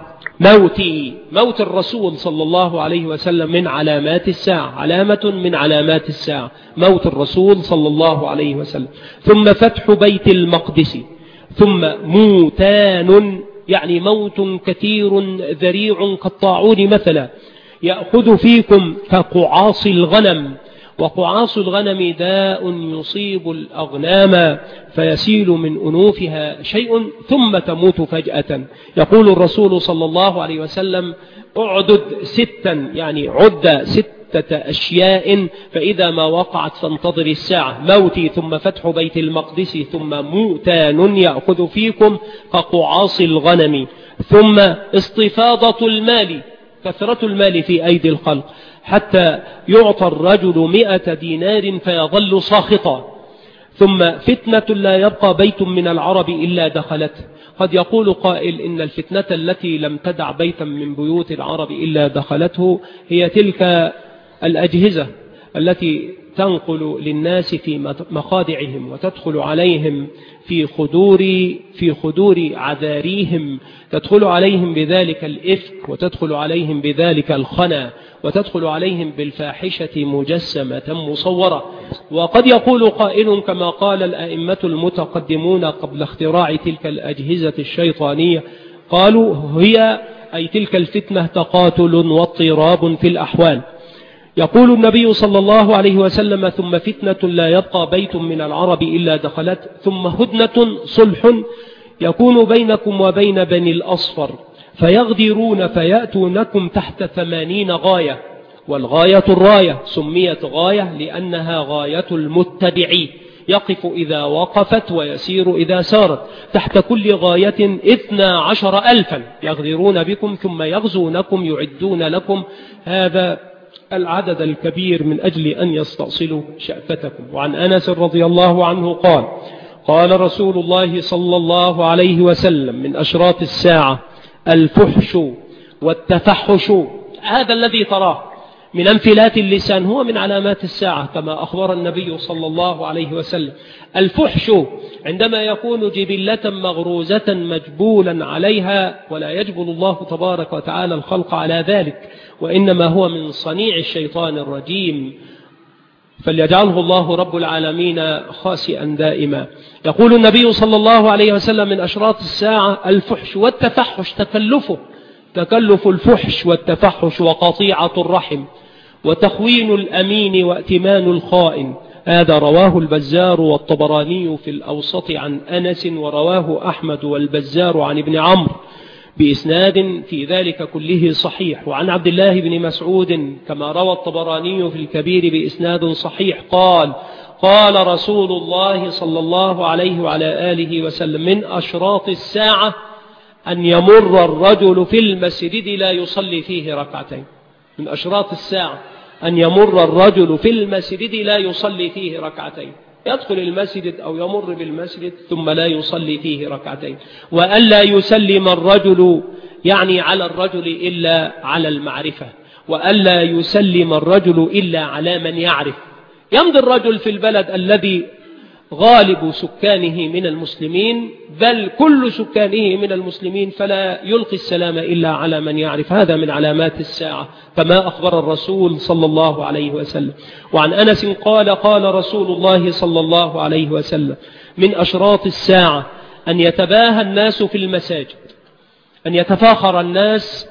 موت الرسول صلى الله عليه وسلم من علامات الساعة، علامة من علامات الساعة موت الرسول صلى الله عليه وسلم. ثم فتح بيت المقدس، ثم موتان، يعني موت كثير ذريع كالطاعون مثلا، يأخذ فيكم كقعاص الغنم. وقعاص الغنم داء يصيب الأغنام فيسيل من أنوفها شيء ثم تموت فجأة. يقول الرسول صلى الله عليه وسلم: أعدد 6، يعني عد 6 أشياء، فإذا ما وقعت فانتظر الساعة: موتي، ثم فتح بيت المقدس، ثم موتان يأخذ فيكم كقعاص الغنم، ثم استفاضة المال، كثرة المال في أيدي الخلق، حتى يعطى الرجل 100 دينار فيظل ساخطا، ثم فتنة لا يبقى بيت من العرب إلا دخلته. قد يقول قائل إن الفتنة التي لم تدع بيتا من بيوت العرب إلا دخلته هي تلك الأجهزة التي تنقل للناس في مخادعهم وتدخل عليهم في خدور عذاريهم، تدخل عليهم بذلك الإفك، وتدخل عليهم بذلك الخنا، وتدخل عليهم بالفاحشة مجسمة مصورة. وقد يقول قائل كما قال الأئمة المتقدمون قبل اختراع تلك الأجهزة الشيطانية، قالوا هي أي تلك الفتنة تقاتل واضطراب في الأحوال. يقول النبي صلى الله عليه وسلم: ثم فتنة لا يبقى بيت من العرب إلا دخلت، ثم هدنة صلح يكون بينكم وبين بني الأصفر، فيغدرون فيأتونكم تحت 80 غاية، والغاية الراية، سميت غاية لأنها غاية المتبع، يقف إذا وقفت ويسير إذا سارت، تحت كل غاية 12,000 يغدرون بكم ثم يغزونكم، يعدون لكم هذا العدد الكبير من أجل أن يستأصلوا شأفتكم. وعن أنس رضي الله عنه قال: قال رسول الله صلى الله عليه وسلم: من أشراط الساعة الفحش والتفحش. هذا الذي تراه من انفلات اللسان هو من علامات الساعة كما أخبر النبي صلى الله عليه وسلم. الفحش عندما يكون جبلة مغروزة مجبولا عليها، ولا يجبل الله تبارك وتعالى الخلق على ذلك، وإنما هو من صنيع الشيطان الرجيم، فليجعله الله رب العالمين خاسئا دائما. يقول النبي صلى الله عليه وسلم: من أشراط الساعة الفحش والتفحش، تكلف الفحش والتفحش، وقطيعة الرحم، وتخوين الأمين، وائتمان الخائن. هذا رواه البزار والطبراني في الأوسط عن أنس، ورواه أحمد والبزار عن ابن عمرو بإسناد في ذلك كله صحيح. وعن عبد الله بن مسعود كما روى الطبراني في الكبير بإسناد صحيح قال: قال رسول الله صلى الله عليه وعلى آله وسلم: من أشراط الساعة أن يمر الرجل في المسجد لا يصلي فيه ركعتين. من أشراط الساعة أن يمر الرجل في المسجد لا يصلي فيه ركعتين، يدخل المسجد أو يمر بالمسجد ثم لا يصلي فيه ركعتين. وألا يسلم الرجل يعني على الرجل إلا على المعرفة، وألا يسلم الرجل إلا على من يعرف. يمضي الرجل في البلد الذي غالب سكانه من المسلمين، بل كل سكانه من المسلمين، فلا يلقي السلام إلا على من يعرف. هذا من علامات الساعة كما أخبر الرسول صلى الله عليه وسلم. وعن أنس قال: قال رسول الله صلى الله عليه وسلم: من أشراط الساعة أن يتباهى الناس في المساجد، أن يتفاخر الناس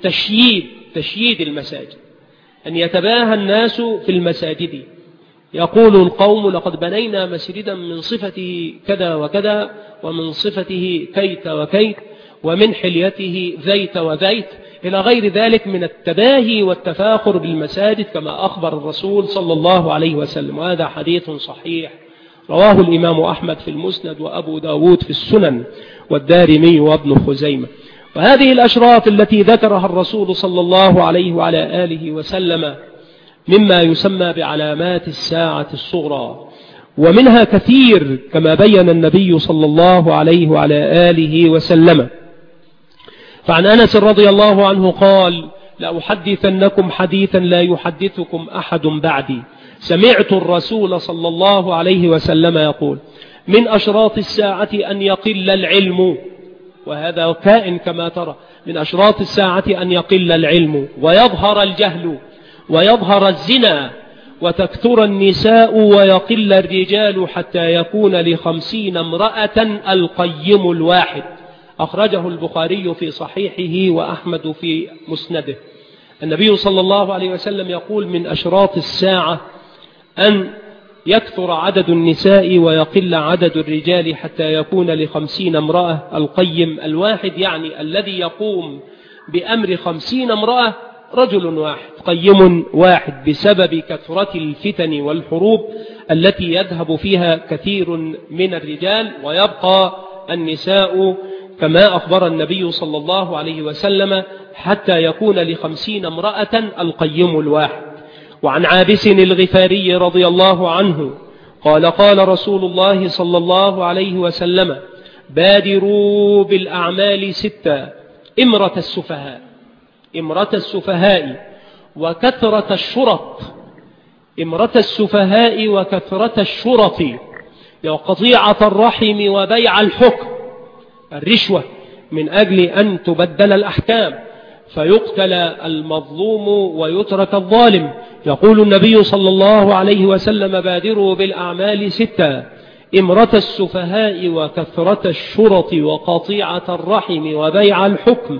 تشييد المساجد، أن يتباهى الناس في المساجد. يقول القوم: لقد بنينا مسجدا من صفته كذا وكذا، ومن صفته كيت وكيت، ومن حليته ذيت وذيت، إلى غير ذلك من التباهي والتفاخر بالمساجد كما أخبر الرسول صلى الله عليه وسلم. وهذا حديث صحيح رواه الإمام أحمد في المسند، وأبو داود في السنن، والدارمي وابن خزيمة. وهذه الأشراط التي ذكرها الرسول صلى الله عليه وعلى آله وسلم مما يسمى بعلامات الساعة الصغرى، ومنها كثير كما بين النبي صلى الله عليه وعلى آله وسلم. فعن أنس رضي الله عنه قال: لأحدثنكم حديثا لا يحدثكم أحد بعدي، سمعت الرسول صلى الله عليه وسلم يقول: من أشراط الساعة أن يقل العلم، وهذا كائن كما ترى، من أشراط الساعة أن يقل العلم ويظهر الجهل ويظهر الزنا وتكثر النساء ويقل الرجال حتى يكون ل50 امرأة القيم الواحد. أخرجه البخاري في صحيحه وأحمد في مسنده. النبي صلى الله عليه وسلم يقول: من أشراط الساعة أن يكثر عدد النساء ويقل عدد الرجال حتى يكون ل50 امرأة القيم الواحد، يعني الذي يقوم بأمر 50 امرأة رجل واحد، قيم واحد، بسبب كثرة الفتن والحروب التي يذهب فيها كثير من الرجال، ويبقى النساء كما أخبر النبي صلى الله عليه وسلم حتى يكون ل50 امرأة القيم الواحد. وعن عابس الغفاري رضي الله عنه قال: قال رسول الله صلى الله عليه وسلم: بادروا بالأعمال 6: إمرة السفهاء وكثرة الشرط، إمرة السفهاء وكثرة الشرط، وقطيعة الرحم وبيع الحكم، الرشوة، من أجل أن تبدل الأحكام فيقتل المظلوم ويترك الظالم. يقول النبي صلى الله عليه وسلم: بادروا بالأعمال 6: إمرة السفهاء وكثرة الشرط وقطيعة الرحم وبيع الحكم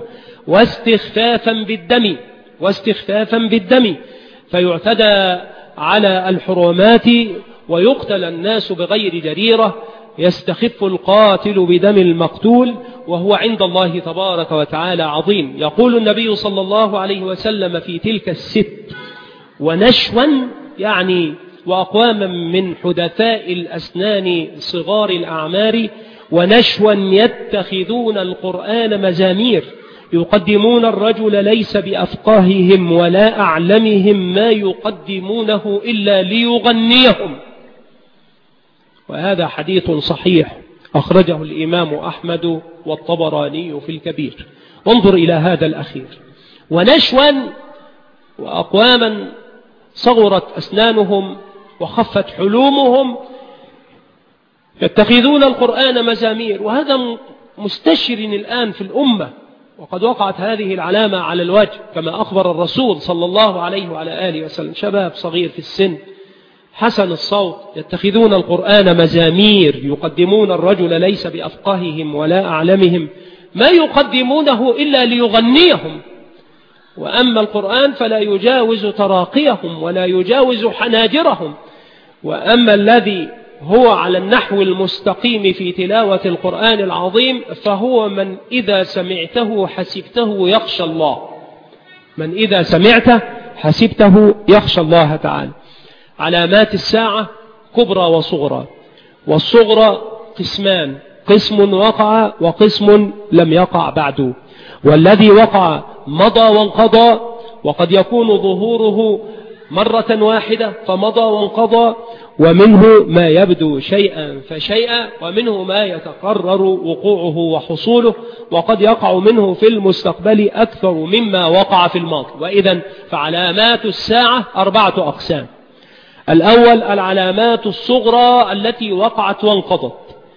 واستخفافا بالدم فيعتدى على الحرمات ويقتل الناس بغير جريرة، يستخف القاتل بدم المقتول، وهو عند الله تبارك وتعالى عظيم. يقول النبي صلى الله عليه وسلم في تلك 6: ونشوا، يعني وأقواما من حدثاء الأسنان صغار الأعمار، ونشوا يتخذون القرآن مزامير، يقدمون الرجل ليس بأفقاههم ولا أعلمهم ما يقدمونه إلا ليغنيهم. وهذا حديث صحيح أخرجه الإمام أحمد والطبراني في الكبير. وانظر إلى هذا الأخير: ونشوا، وأقواما صغرت أسنانهم وخفت حلومهم يتخذون القرآن مزامير. وهذا مستشر الآن في الأمة، وقد وقعت هذه العلامة على الوجه كما أخبر الرسول صلى الله عليه وعلى آله وسلم. شباب صغير في السن حسن الصوت يتخذون القرآن مزامير، يقدمون الرجل ليس بأفقاههم ولا أعلمهم ما يقدمونه إلا ليغنيهم. وأما القرآن فلا يجاوز تراقيهم ولا يجاوز حناجرهم. وأما الذي هو على النحو المستقيم في تلاوة القرآن العظيم فهو من إذا سمعته حسبته يخشى الله، من إذا سمعته حسبته يخشى الله تعالى. علامات الساعة كبرى وصغرى، والصغرى قسمان: قسم وقع وقسم لم يقع بعد. والذي وقع مضى وانقضى، وقد يكون ظهوره مرة واحدة فمضى وانقضى، ومنه ما يبدو شيئا فشيئا، ومنه ما يتقرر وقوعه وحصوله، وقد يقع منه في المستقبل أكثر مما وقع في الماضي. وإذن فعلامات الساعة 4 أقسام. الأول العلامات الصغرى التي وقعت وانقضت،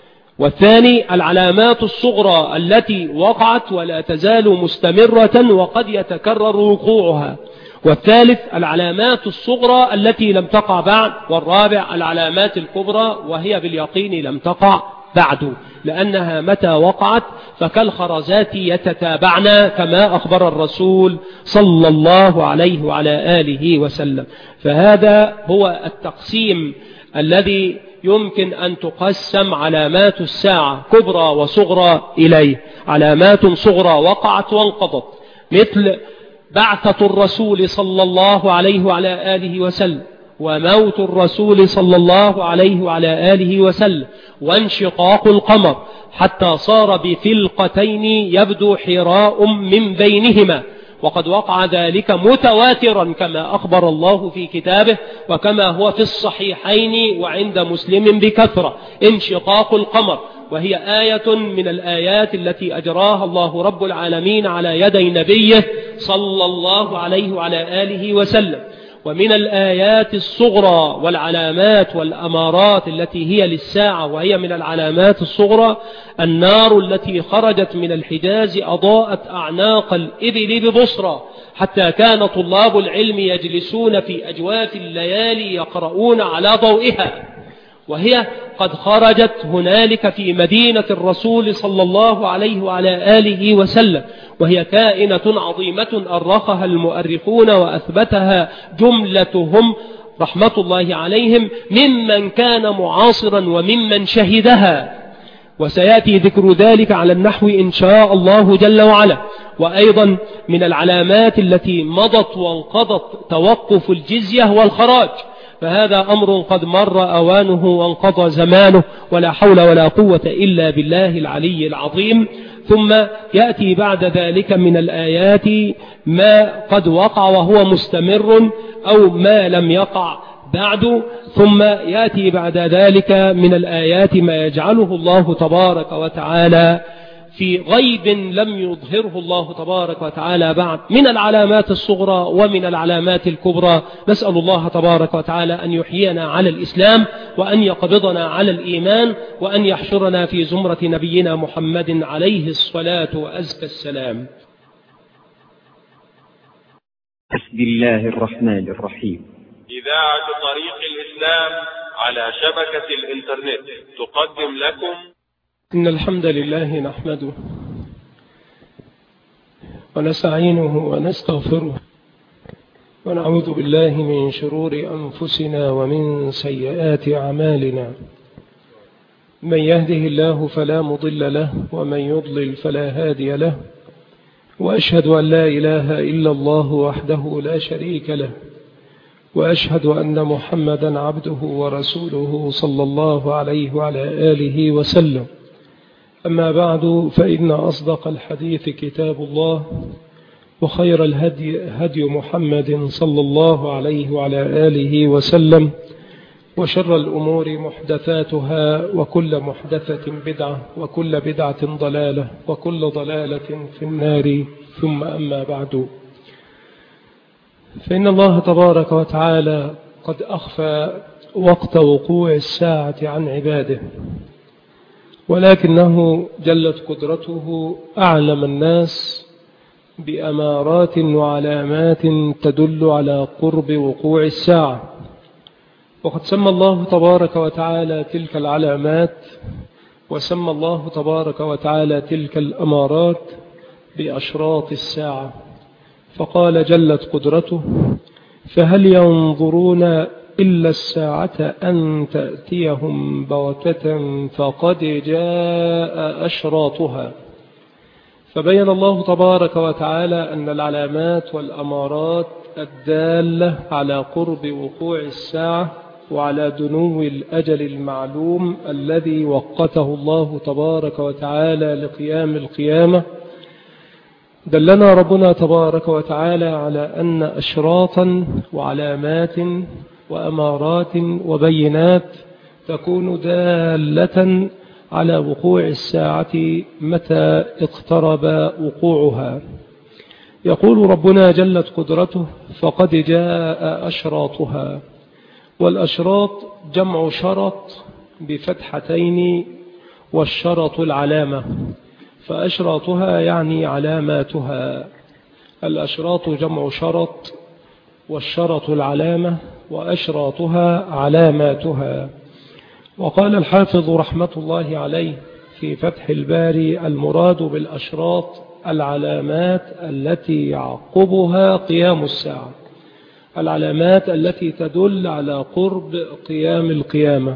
والثاني العلامات الصغرى التي وقعت ولا تزال مستمرة وقد يتكرر وقوعها، والثالث العلامات الصغرى التي لم تقع بعد، والرابع العلامات الكبرى وهي باليقين لم تقع بعد، لأنها متى وقعت فكالخرزات يتتابعن كما أخبر الرسول صلى الله عليه وعلى آله وسلم. فهذا هو التقسيم الذي يمكن أن تقسم علامات الساعة كبرى وصغرى إليه. علامات صغرى وقعت وانقضت، مثل بعثة الرسول صلى الله عليه وعلى آله وسلم، وموت الرسول صلى الله عليه وعلى آله وسلم، وانشقاق القمر حتى صار بفلقتين يبدو حراء من بينهما، وقد وقع ذلك متواترا كما أخبر الله في كتابه، وكما هو في الصحيحين وعند مسلم بكثرة. انشقاق القمر، وهي آية من الآيات التي أجراها الله رب العالمين على يدي نبيه صلى الله عليه وعلى آله وسلم. ومن الآيات الصغرى والعلامات والأمارات التي هي للساعة وهي من العلامات الصغرى النار التي خرجت من الحجاز أضاءت أعناق الإبل ببصرى، حتى كان طلاب العلم يجلسون في أجواف الليالي يقرؤون على ضوئها، وهي قد خرجت هنالك في مدينة الرسول صلى الله عليه وعلى آله وسلم، وهي كائنة عظيمة أرخها المؤرخون وأثبتها جملتهم رحمة الله عليهم ممن كان معاصرا وممن شهدها، وسيأتي ذكر ذلك على النحو إن شاء الله جل وعلا. وأيضا من العلامات التي مضت وانقضت توقف الجزية والخراج، فهذا أمر قد مر أوانه وانقضى زمانه، ولا حول ولا قوة إلا بالله العلي العظيم. ثم يأتي بعد ذلك من الآيات ما قد وقع وهو مستمر أو ما لم يقع بعد، ثم يأتي بعد ذلك من الآيات ما يجعله الله تبارك وتعالى في غيب لم يظهره الله تبارك وتعالى بعد، من العلامات الصغرى ومن العلامات الكبرى. نسأل الله تبارك وتعالى أن يحيينا على الإسلام، وأن يقبضنا على الإيمان، وأن يحشرنا في زمرة نبينا محمد عليه الصلاة وأزكى السلام. بسم الله الرحمن الرحيم. إذاعة طريق الإسلام على شبكة الإنترنت تقدم لكم إن الحمد لله نحمده ونستعينه ونستغفره، ونعوذ بالله من شرور أنفسنا ومن سيئات أعمالنا. من يهده الله فلا مضل له، ومن يضلل فلا هادي له، وأشهد أن لا إله إلا الله وحده لا شريك له، وأشهد أن محمدا عبده ورسوله صلى الله عليه وعلى آله وسلم. أما بعد، فإن أصدق الحديث كتاب الله، وخير الهدي هدي محمد صلى الله عليه وعلى آله وسلم، وشر الأمور محدثاتها، وكل محدثة بدعة، وكل بدعة ضلالة، وكل ضلالة في النار. ثم أما بعد، فإن الله تبارك وتعالى قد أخفى وقت وقوع الساعة عن عباده، ولكنه جلت قدرته أعلم الناس بأمارات وعلامات تدل على قرب وقوع الساعة. وقد سمى الله تبارك وتعالى تلك العلامات، وسمى الله تبارك وتعالى تلك الأمارات بأشراط الساعة، فقال جلت قدرته: فهل ينظرون إلا الساعة أن تأتيهم بغتة فقد جاء أشراطها. فبين الله تبارك وتعالى أن العلامات والأمارات الدالة على قرب وقوع الساعة وعلى دنو الأجل المعلوم الذي وقته الله تبارك وتعالى لقيام القيامة دلنا ربنا تبارك وتعالى على أن أشراطا وعلامات وأمارات وبينات تكون دالة على وقوع الساعة متى اقترب وقوعها. يقول ربنا جلت قدرته: فقد جاء أشراطها. والأشراط جمع شرط بفتحتين، والشرط العلامة، فأشراطها يعني علاماتها. الأشراط جمع شرط، والشرط العلامة، وأشراطها علاماتها. وقال الحافظ رحمة الله عليه في فتح الباري: المراد بالأشراط العلامات التي يعقبها قيام الساعة، العلامات التي تدل على قرب قيام القيامة.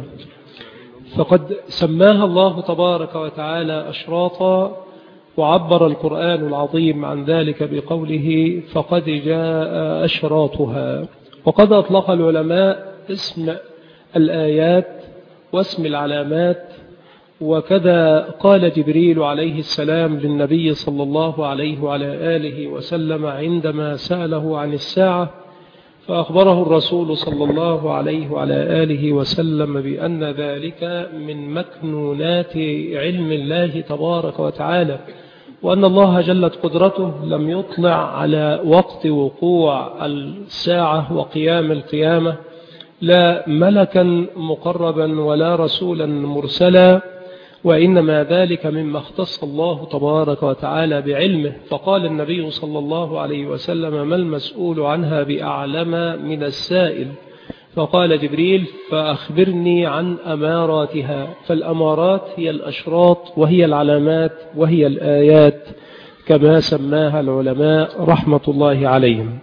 فقد سماها الله تبارك وتعالى أشراطا، وعبر القرآن العظيم عن ذلك بقوله: فقد جاء أشراطها. وقد أطلق العلماء اسم الآيات واسم العلامات، وكذا قال جبريل عليه السلام للنبي صلى الله عليه وعلى آله وسلم عندما سأله عن الساعة، فأخبره الرسول صلى الله عليه وعلى آله وسلم بأن ذلك من مكنونات علم الله تبارك وتعالى، وأن الله جلت قدرته لم يطلع على وقت وقوع الساعة وقيام القيامة لا ملكا مقربا ولا رسولا مرسلا، وإنما ذلك مما اختص الله تبارك وتعالى بعلمه. فقال النبي صلى الله عليه وسلم: ما المسؤول عنها بأعلم من السائل؟ فقال جبريل: فأخبرني عن أماراتها. فالأمارات هي الأشراط، وهي العلامات، وهي الآيات كما سماها العلماء رحمة الله عليهم.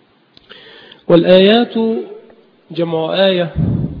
والآيات جمع آية،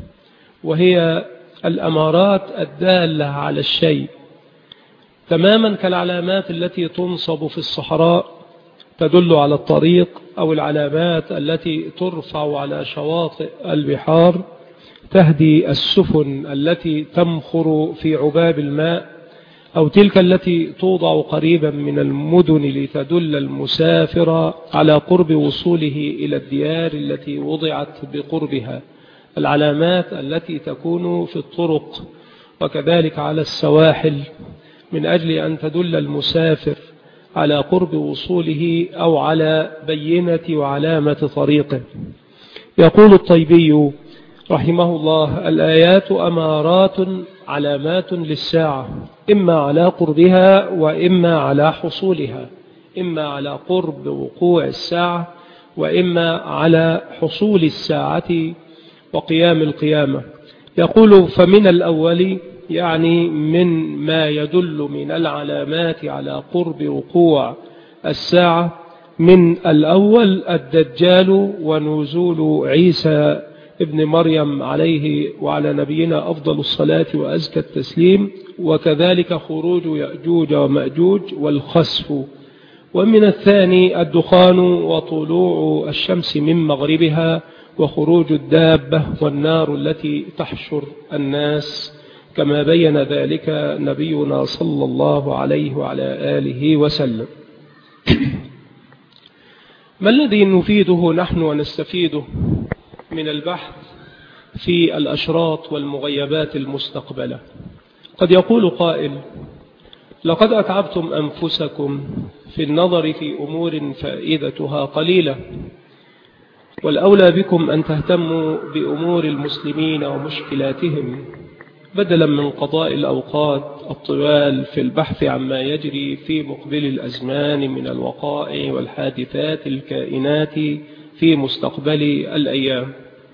وهي الأمارات الدالة على الشيء، تماما كالعلامات التي تنصب في الصحراء تدل على الطريق، أو العلامات التي ترفع على شواطئ البحار تهدي السفن التي تمخر في عباب الماء، أو تلك التي توضع قريبا من المدن لتدل المسافر على قرب وصوله إلى الديار التي وضعت بقربها. العلامات التي تكون في الطرق وكذلك على السواحل من أجل أن تدل المسافر على قرب وصوله أو على بينة وعلامة طريقه. يقول الطيبي رحمه الله: الآيات أمارات علامات للساعة، إما على قربها وإما على حصولها، إما على قرب وقوع الساعة وإما على حصول الساعة وقيام القيامة. يقول: فمن الأول، يعني من ما يدل من العلامات على قرب وقوع الساعة، من الأول الدجال ونزول عيسى ابن مريم عليه وعلى نبينا أفضل الصلاة وأزكى التسليم، وكذلك خروج يأجوج ومأجوج والخسف. ومن الثاني الدخان وطلوع الشمس من مغربها وخروج الدابة والنار التي تحشر الناس، كما بين ذلك نبينا صلى الله عليه وعلى آله وسلم. ما الذي نفيده نحن ونستفيده من البحث في الأشراط والمغيبات المستقبلة؟ قد يقول قائل: لقد أتعبتم أنفسكم في النظر في أمور فائدتها قليلة، والأولى بكم أن تهتموا بأمور المسلمين ومشكلاتهم، بدلا من قضاء الأوقات الطوال في البحث عما يجري في مقبل الأزمان من الوقائع والحادثات الكائنات في مستقبل الأيام.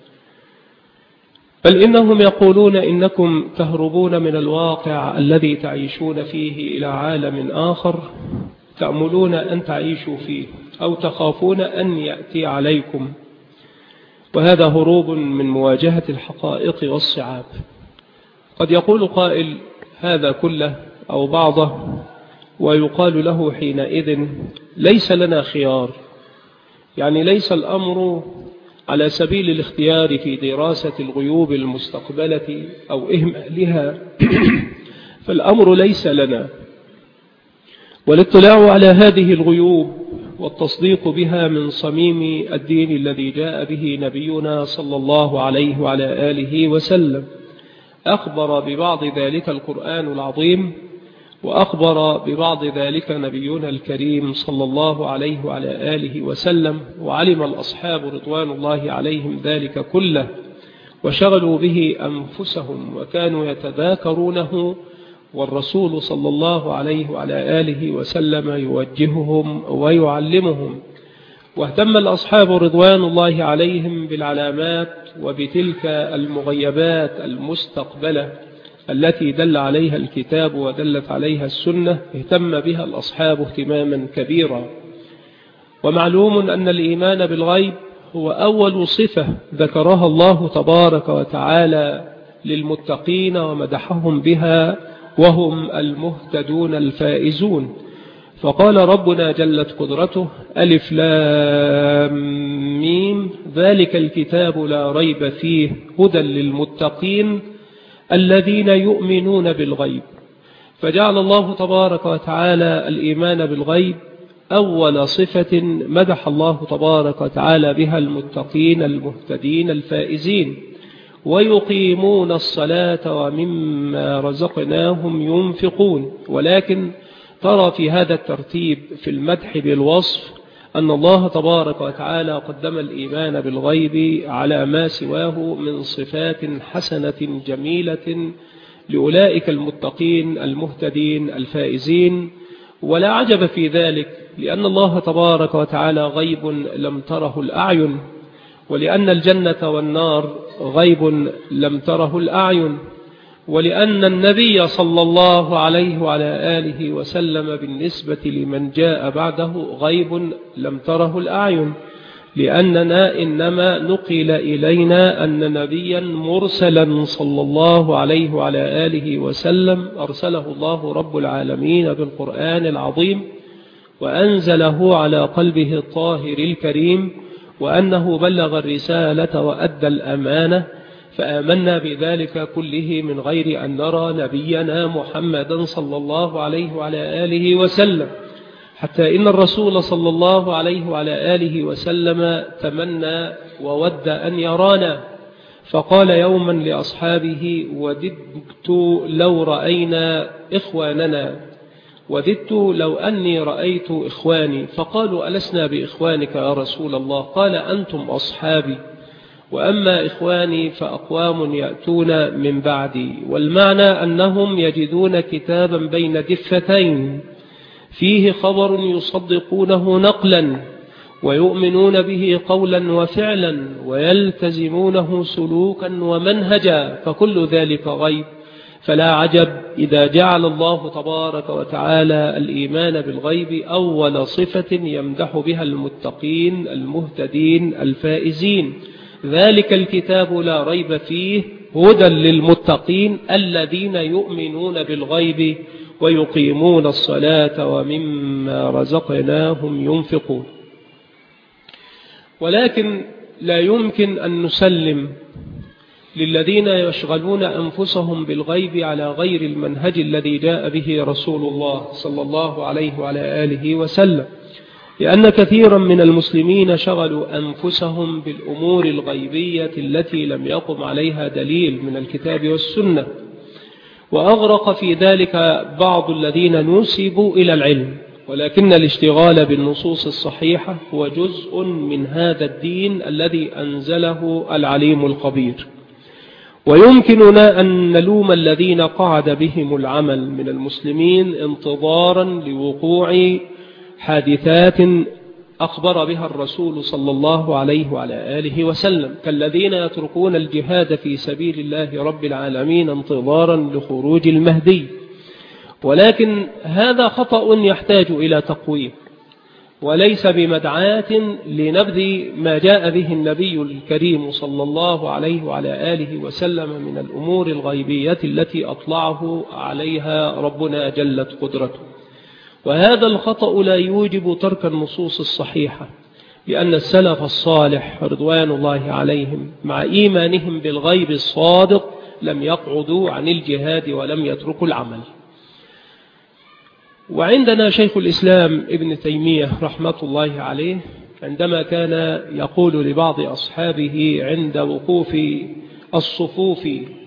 بل إنهم يقولون إنكم تهربون من الواقع الذي تعيشون فيه إلى عالم آخر تأملون أن تعيشوا فيه، أو تخافون أن يأتي عليكم، وهذا هروب من مواجهة الحقائق والصعاب. قد يقول قائل: هذا كله أو بعضه، ويقال له حينئذ: ليس لنا خيار، يعني ليس الأمر على سبيل الاختيار في دراسة الغيوب المستقبلة أو إهمالها، فالأمر ليس لنا، والاطلاع على هذه الغيوب والتصديق بها من صميم الدين الذي جاء به نبينا صلى الله عليه وعلى آله وسلم. أخبر ببعض ذلك القرآن العظيم، وأخبر ببعض ذلك نبينا الكريم صلى الله عليه وعلى آله وسلم، وعلم الأصحاب رضوان الله عليهم ذلك كله، وشغلوا به أنفسهم وكانوا يتذاكرونه، والرسول صلى الله عليه وعلى آله وسلم يوجههم ويعلمهم. واهتم الأصحاب رضوان الله عليهم بالعلامات وبتلك المغيبات المستقبلة التي دل عليها الكتاب ودلت عليها السنة، اهتم بها الأصحاب اهتماما كبيرا. ومعلوم أن الإيمان بالغيب هو أول صفة ذكرها الله تبارك وتعالى للمتقين ومدحهم بها، وهم المهتدون الفائزون. فقال ربنا جلت قدرته: ألف لام ميم ذلك الكتاب لا ريب فيه هدى للمتقين الذين يؤمنون بالغيب. فجعل الله تبارك وتعالى الإيمان بالغيب أول صفة مدح الله تبارك وتعالى بها المتقين المهتدين الفائزين. ويقيمون الصلاة ومما رزقناهم ينفقون. ولكن ترى في هذا الترتيب في المدح بالوصف أن الله تبارك وتعالى قدم الإيمان بالغيب على ما سواه من صفات حسنة جميلة لأولئك المتقين المهتدين الفائزين. ولا عجب في ذلك، لأن الله تبارك وتعالى غيب لم تره الأعين، ولأن الجنة والنار غيب لم تره الأعين، ولأن النبي صلى الله عليه وعلى آله وسلم بالنسبة لمن جاء بعده غيب لم تره الأعين، لأننا إنما نقل إلينا أن نبيا مرسلا صلى الله عليه وعلى آله وسلم أرسله الله رب العالمين بالقرآن العظيم، وأنزله على قلبه الطاهر الكريم، وأنه بلغ الرسالة وأدى الأمانة. فآمنا بذلك كله من غير أن نرى نبينا محمدا صلى الله عليه وعلى آله وسلم، حتى إن الرسول صلى الله عليه وعلى آله وسلم تمنى وود أن يرانا، فقال يوما لأصحابه: وددت لو رأينا إخواننا، وددت لو أني رأيت إخواني. فقالوا: ألسنا بإخوانك يا رسول الله؟ قال: أنتم أصحابي، وأما إخواني فأقوام يأتون من بعدي. والمعنى أنهم يجدون كتابا بين دفتين فيه خبر يصدقونه نقلا ويؤمنون به قولا وفعلا ويلتزمونه سلوكا ومنهجا، فكل ذلك غيب. فلا عجب إذا جعل الله تبارك وتعالى الإيمان بالغيب أول صفة يمدح بها المتقين المهتدين الفائزين. ذلك الكتاب لا ريب فيه هدى للمتقين الذين يؤمنون بالغيب ويقيمون الصلاة ومما رزقناهم ينفقون. ولكن لا يمكن أن نسلم للذين يشغلون أنفسهم بالغيب على غير المنهج الذي جاء به رسول الله صلى الله عليه وعلى آله وسلم، لأن كثيرا من المسلمين شغلوا أنفسهم بالأمور الغيبية التي لم يقم عليها دليل من الكتاب والسنة، وأغرق في ذلك بعض الذين نسبوا إلى العلم. ولكن الاشتغال بالنصوص الصحيحة هو جزء من هذا الدين الذي أنزله العليم الخبير. ويمكننا أن نلوم الذين قعد بهم العمل من المسلمين انتظارا لوقوع حادثات أخبر بها الرسول صلى الله عليه وعلى آله وسلم، كالذين يتركون الجهاد في سبيل الله رب العالمين انتظارا لخروج المهدي. ولكن هذا خطأ يحتاج إلى تقويم، وليس بمدعاة لنبذ ما جاء به النبي الكريم صلى الله عليه وعلى آله وسلم من الأمور الغيبية التي أطلعه عليها ربنا جلت قدرته. وهذا الخطأ لا يوجب ترك النصوص الصحيحة، لأن السلف الصالح رضوان الله عليهم مع إيمانهم بالغيب الصادق لم يقعدوا عن الجهاد ولم يتركوا العمل. وعندنا شيخ الإسلام ابن تيمية رحمة الله عليه عندما كان يقول لبعض أصحابه عند وقوف الصفوف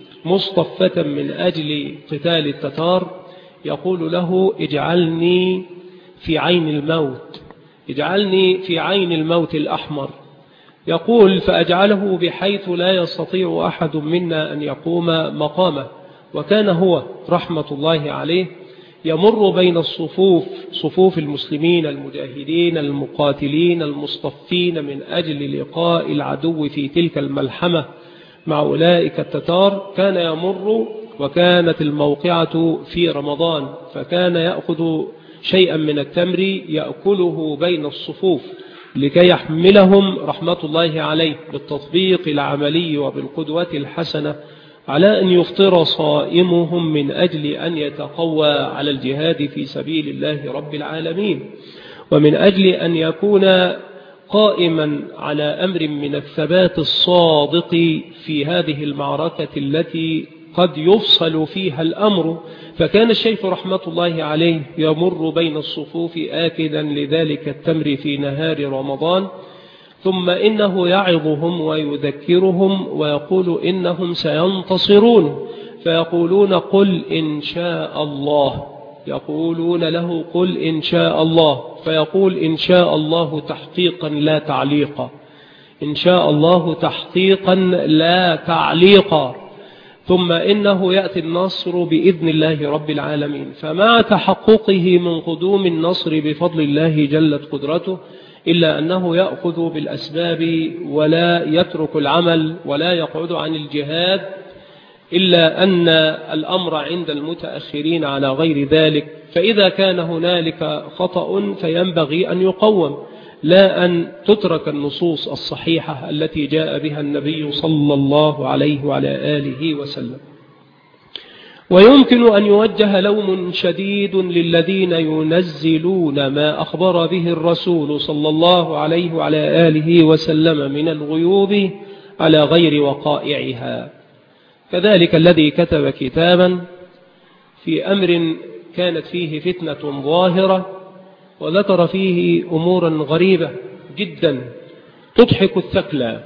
مصطفة من أجل قتال التتار، يقول له: اجعلني في عين الموت، اجعلني في عين الموت الأحمر. يقول: فأجعله بحيث لا يستطيع أحد منا أن يقوم مقامه. وكان هو رحمة الله عليه يمر بين الصفوف، صفوف المسلمين المجاهدين المقاتلين المصطفين من أجل لقاء العدو في تلك الملحمة مع أولئك التتار. كان يمر، وكانت الموقعة في رمضان، فكان يأخذ شيئا من التمر يأكله بين الصفوف لكي يحملهم رحمة الله عليه بالتطبيق العملي وبالقدوة الحسنة على أن يفطر صائمهم من أجل أن يتقوى على الجهاد في سبيل الله رب العالمين، ومن أجل أن يكون قائما على أمر من الثبات الصادق في هذه المعركة التي قد يفصل فيها الأمر. فكان الشيخ رحمة الله عليه يمر بين الصفوف آكدا لذلك التمر في نهار رمضان، ثم إنه يعظهم ويذكرهم ويقول إنهم سينتصرون، فيقولون: قل إن شاء الله. يقولون له: قل إن شاء الله، فيقول: إن شاء الله تحقيقا لا تعليقا، إن شاء الله تحقيقا لا تعليقا. ثم إنه يأتي النصر بإذن الله رب العالمين. فمع تحققه من قدوم النصر بفضل الله جلت قدرته، إلا أنه يأخذ بالأسباب ولا يترك العمل ولا يقعد عن الجهاد، إلا أن الأمر عند المتأخرين على غير ذلك. فإذا كان هنالك خطأ فينبغي أن يقوم، لا أن تترك النصوص الصحيحة التي جاء بها النبي صلى الله عليه وعلى آله وسلم. ويمكن أن يوجه لوم شديد للذين ينزلون ما أخبر به الرسول صلى الله عليه وعلى آله وسلم من الغيوب على غير وقائعها، كذلك الذي كتب كتابا في أمر كانت فيه فتنة ظاهرة وذكر فيه أمورا غريبة جدا تضحك الثكلى،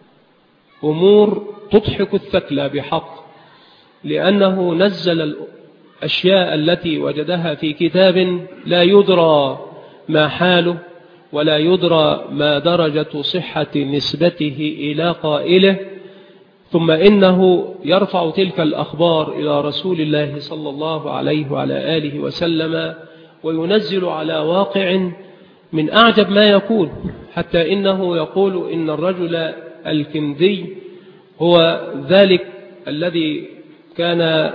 أمور تضحك الثكلى بحق، لأنه نزل الأشياء التي وجدها في كتاب لا يدرى ما حاله ولا يدرى ما درجة صحة نسبته إلى قائله، ثم إنه يرفع تلك الأخبار إلى رسول الله صلى الله عليه وعلى آله وسلم وينزل على واقع من أعجب ما يكون، حتى إنه يقول إن الرجل الكندي هو ذلك الذي كان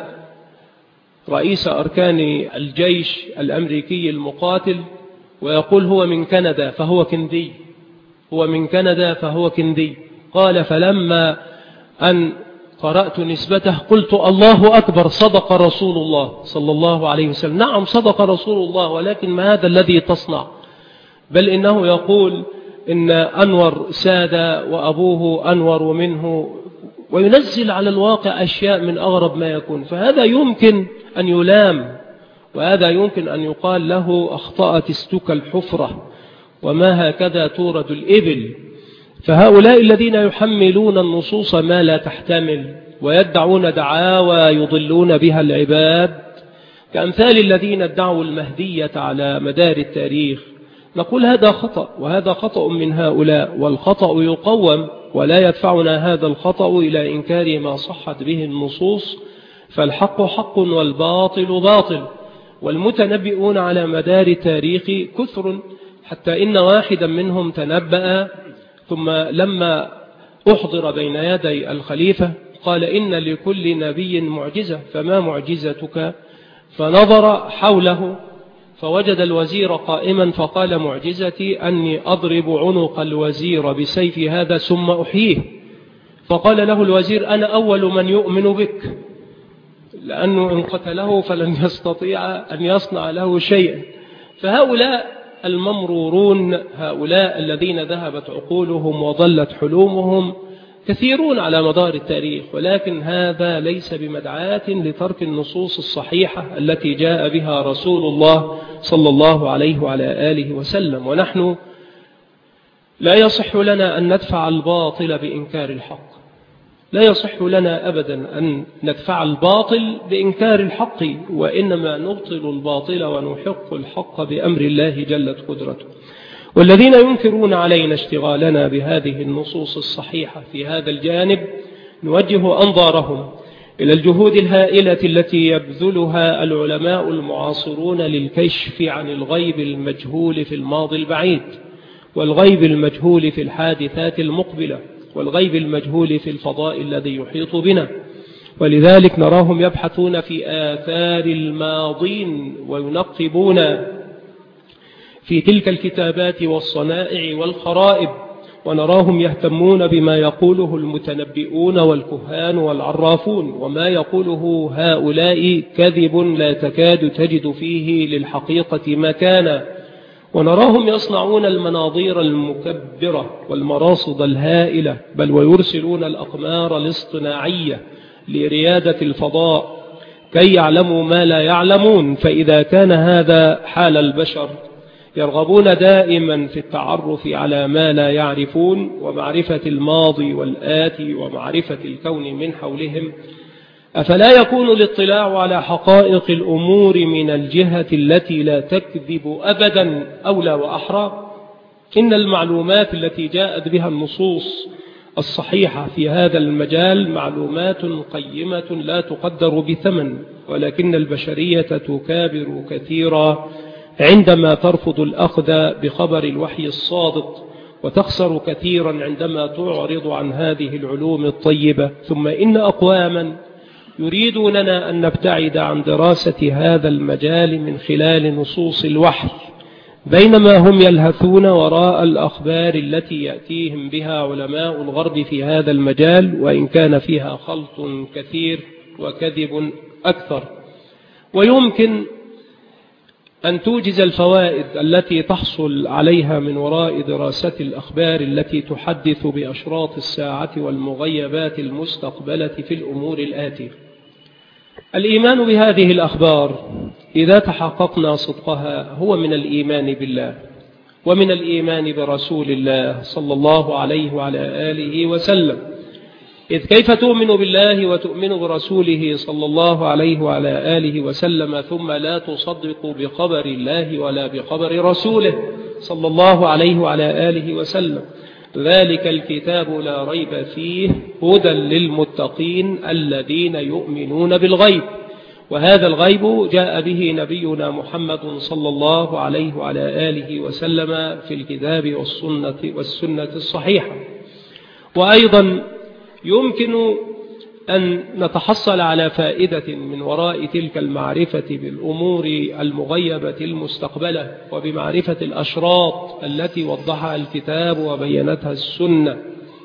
رئيس أركان الجيش الأمريكي المقاتل، ويقول هو من كندا فهو كندي، هو من كندا فهو كندي. قال: فلما أن قرأت نسبته قلت: الله أكبر، صدق رسول الله صلى الله عليه وسلم. نعم صدق رسول الله، ولكن ما هذا الذي تصنع؟ بل إنه يقول إن أنور سادة وأبوه أنور منه، وينزل على الواقع أشياء من أغرب ما يكون. فهذا يمكن أن يلام، وهذا يمكن أن يقال له: أخطأت استك الحفرة، وما هكذا تورد الإبل. فهؤلاء الذين يحملون النصوص ما لا تحتمل ويدعون دعاوى يضلون بها العباد، كأمثال الذين ادعوا المهدية على مدار التاريخ، نقول هذا خطأ، وهذا خطأ من هؤلاء، والخطأ يقوم، ولا يدفعنا هذا الخطأ إلى إنكار ما صحت به النصوص. فالحق حق والباطل باطل، والمتنبئون على مدار التاريخ كثر، حتى إن واحدا منهم تنبأ، ثم لما أحضر بين يدي الخليفة قال: إن لكل نبي معجزة، فما معجزتك؟ فنظر حوله فوجد الوزير قائما، فقال: معجزتي أني أضرب عنق الوزير بسيف هذا ثم أحييه. فقال له الوزير: أنا أول من يؤمن بك، لأنه إن قتله فلن يستطيع أن يصنع له شيئا. فهؤلاء الممرورون، هؤلاء الذين ذهبت عقولهم وضلت حلومهم، كثيرون على مدار التاريخ، ولكن هذا ليس بمدعاة لترك النصوص الصحيحة التي جاء بها رسول الله صلى الله عليه وعلى آله وسلم. ونحن لا يصح لنا أن ندفع الباطل بإنكار الحق، لا يصح لنا أبدا أن ندفع الباطل بإنكار الحق، وإنما نبطل الباطل ونحق الحق بأمر الله جلت قدرته. والذين ينكرون علينا اشتغالنا بهذه النصوص الصحيحة في هذا الجانب نوجه أنظارهم إلى الجهود الهائلة التي يبذلها العلماء المعاصرون للكشف عن الغيب المجهول في الماضي البعيد، والغيب المجهول في الحادثات المقبلة، والغيب المجهول في الفضاء الذي يحيط بنا. ولذلك نراهم يبحثون في آثار الماضين وينقبون في تلك الكتابات والصنائع والخرائب، ونراهم يهتمون بما يقوله المتنبئون والكهان والعرافون، وما يقوله هؤلاء كذب لا تكاد تجد فيه للحقيقة مكانا. ونراهم يصنعون المناظير المكبرة والمراصد الهائلة، بل ويرسلون الأقمار الاصطناعية لريادة الفضاء كي يعلموا ما لا يعلمون. فإذا كان هذا حال البشر يرغبون دائما في التعرف على ما لا يعرفون، ومعرفة الماضي والآتي، ومعرفة الكون من حولهم، أفلا يكون الاطلاع على حقائق الأمور من الجهة التي لا تكذب أبدا أولى وأحرى؟ إن المعلومات التي جاءت بها النصوص الصحيحة في هذا المجال معلومات قيمة لا تقدر بثمن، ولكن البشرية تكابر كثيرا عندما ترفض الأخذ بخبر الوحي الصادق، وتخسر كثيرا عندما تعرض عن هذه العلوم الطيبة. ثم إن أقواما يريدوننا أن نبتعد عن دراسة هذا المجال من خلال نصوص الوحي، بينما هم يلهثون وراء الأخبار التي يأتيهم بها علماء الغرب في هذا المجال، وإن كان فيها خلط كثير وكذب أكثر. ويمكن أن توجز الفوائد التي تحصل عليها من وراء دراسة الأخبار التي تحدث بأشراط الساعة والمغيبات المستقبلة في الأمور الآتية. الإيمان بهذه الأخبار إذا تحققنا صدقها هو من الإيمان بالله، ومن الإيمان برسول الله صلى الله عليه وعلى آله وسلم. إذ كيف تؤمن بالله وتؤمن برسوله صلى الله عليه وعلى آله وسلم ثم لا تصدق بخبر الله ولا بخبر رسوله صلى الله عليه وعلى آله وسلم؟ ذلك الكتاب لا ريب فيه هدى للمتقين الذين يؤمنون بالغيب. وهذا الغيب جاء به نبينا محمد صلى الله عليه وعلى آله وسلم في الكتاب والسنة الصحيحة. وأيضا يمكن أن نتحصل على فائدة من وراء تلك المعرفة بالأمور المغيبة المستقبلة، وبمعرفة الأشراط التي وضحها الكتاب وبينتها السنة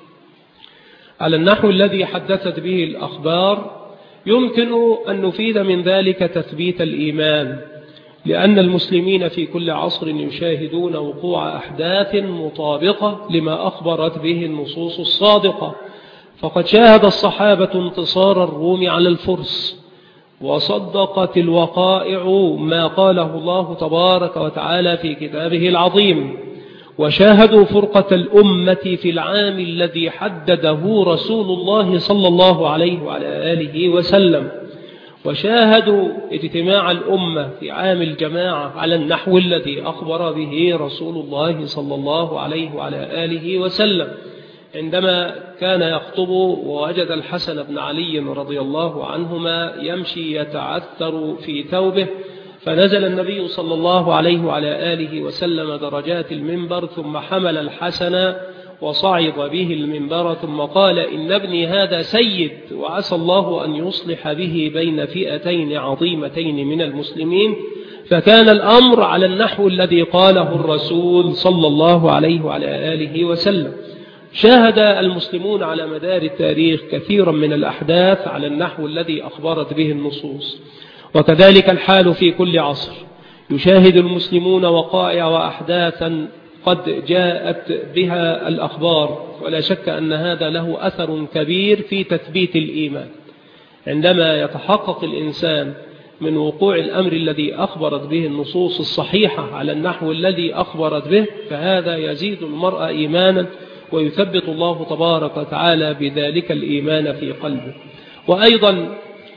على النحو الذي حدثت به الأخبار. يمكن أن نفيد من ذلك تثبيت الإيمان، لأن المسلمين في كل عصر يشاهدون وقوع أحداث مطابقة لما أخبرت به النصوص الصادقة. فقد شاهد الصحابة انتصار الروم على الفرس، وصدقت الوقائع ما قاله الله تبارك وتعالى في كتابه العظيم، وشاهدوا فرقة الأمة في العام الذي حدده رسول الله صلى الله عليه وعلى آله وسلم، وشاهدوا اجتماع الأمة في عام الجماعة على النحو الذي أخبر به رسول الله صلى الله عليه وعلى آله وسلم، عندما كان يخطب ووجد الحسن بن علي رضي الله عنهما يمشي يتعثر في ثوبه، فنزل النبي صلى الله عليه وعلى آله وسلم درجات المنبر، ثم حمل الحسن وصعد به المنبر، ثم قال: إن ابني هذا سيد، وعسى الله أن يصلح به بين فئتين عظيمتين من المسلمين. فكان الأمر على النحو الذي قاله الرسول صلى الله عليه وعلى آله وسلم. شاهد المسلمون على مدار التاريخ كثيرا من الأحداث على النحو الذي أخبرت به النصوص، وكذلك الحال في كل عصر. يشاهد المسلمون وقائع وأحداثا قد جاءت بها الأخبار، ولا شك أن هذا له أثر كبير في تثبيت الإيمان. عندما يتحقق الإنسان من وقوع الأمر الذي أخبرت به النصوص الصحيحة على النحو الذي أخبرت به، فهذا يزيد المرء إيمانا، ويثبت الله تبارك وتعالى بذلك الإيمان في قلبه. وأيضا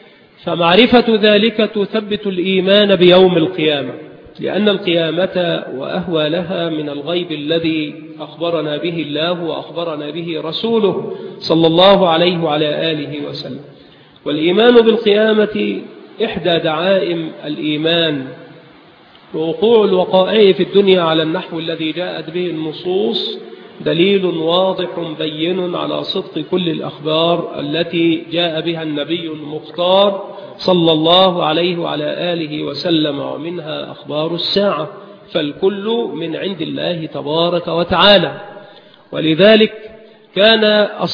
فمعرفة ذلك تثبت الإيمان بيوم القيامة، لأن القيامة وأهوالها من الغيب الذي أخبرنا به الله وأخبرنا به رسوله صلى الله عليه وعلى آله وسلم. والإيمان بالقيامة إحدى دعائم الإيمان، ووقوع الوقائع في الدنيا على النحو الذي جاءت به النصوص دليل واضح بين على صدق كل الأخبار التي جاء بها النبي المختار صلى الله عليه آله وسلم، ومنها أخبار الساعة، فالكل من عند الله تبارك وتعالى. ولذلك كان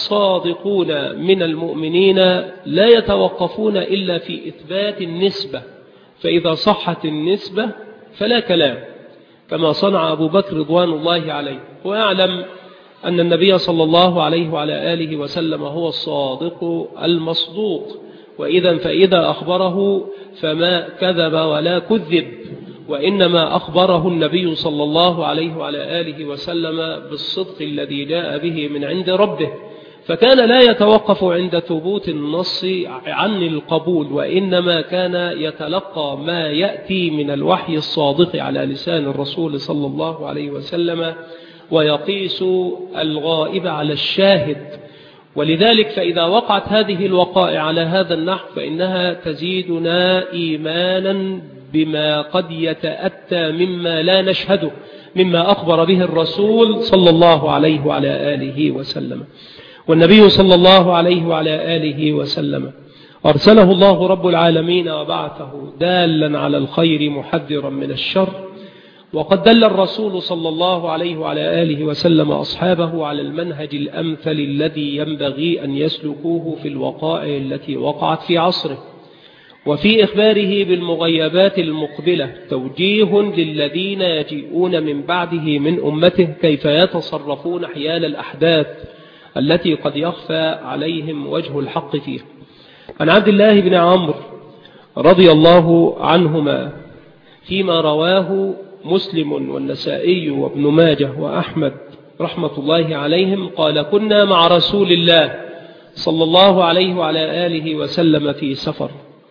الصادقون من المؤمنين لا يتوقفون إلا في إثبات النسبة، فإذا صحت النسبة فلا كلام، كما صنع أبو بكر رضوان الله عليه، ويعلم أن النبي صلى الله عليه وعلى آله وسلم هو الصادق المصدوق، فإذا أخبره فما كذب ولا كذب، وإنما أخبره النبي صلى الله عليه وعلى آله وسلم بالصدق الذي جاء به من عند ربه، فكان لا يتوقف عند ثبوت النص عن القبول، وإنما كان يتلقى ما يأتي من الوحي الصادق على لسان الرسول صلى الله عليه وسلم، ويقيس الغائب على الشاهد. ولذلك فإذا وقعت هذه الوقائع على هذا النحو فإنها تزيدنا إيمانا بما قد يتأتى مما لا نشهده، مما أخبر به الرسول صلى الله عليه وعلى آله وسلم. والنبي صلى الله عليه وعلى آله وسلم أرسله الله رب العالمين وبعثه دالا على الخير محذرا من الشر، وقد دل الرسول صلى الله عليه وعلى آله وسلم أصحابه على المنهج الأمثل الذي ينبغي أن يسلكوه في الوقائع التي وقعت في عصره. وفي إخباره بالمغيبات المقبلة توجيه للذين يجيئون من بعده من أمته كيف يتصرفون حيال الأحداث التي قد يخفى عليهم وجه الحق فيها. عن عبد الله بن عمرو رضي الله عنهما فيما رواه مسلم والنسائي وابن ماجه وأحمد رحمة الله عليهم قال: كنا مع رسول الله صلى الله عليه وعلى آله وسلم في سفر،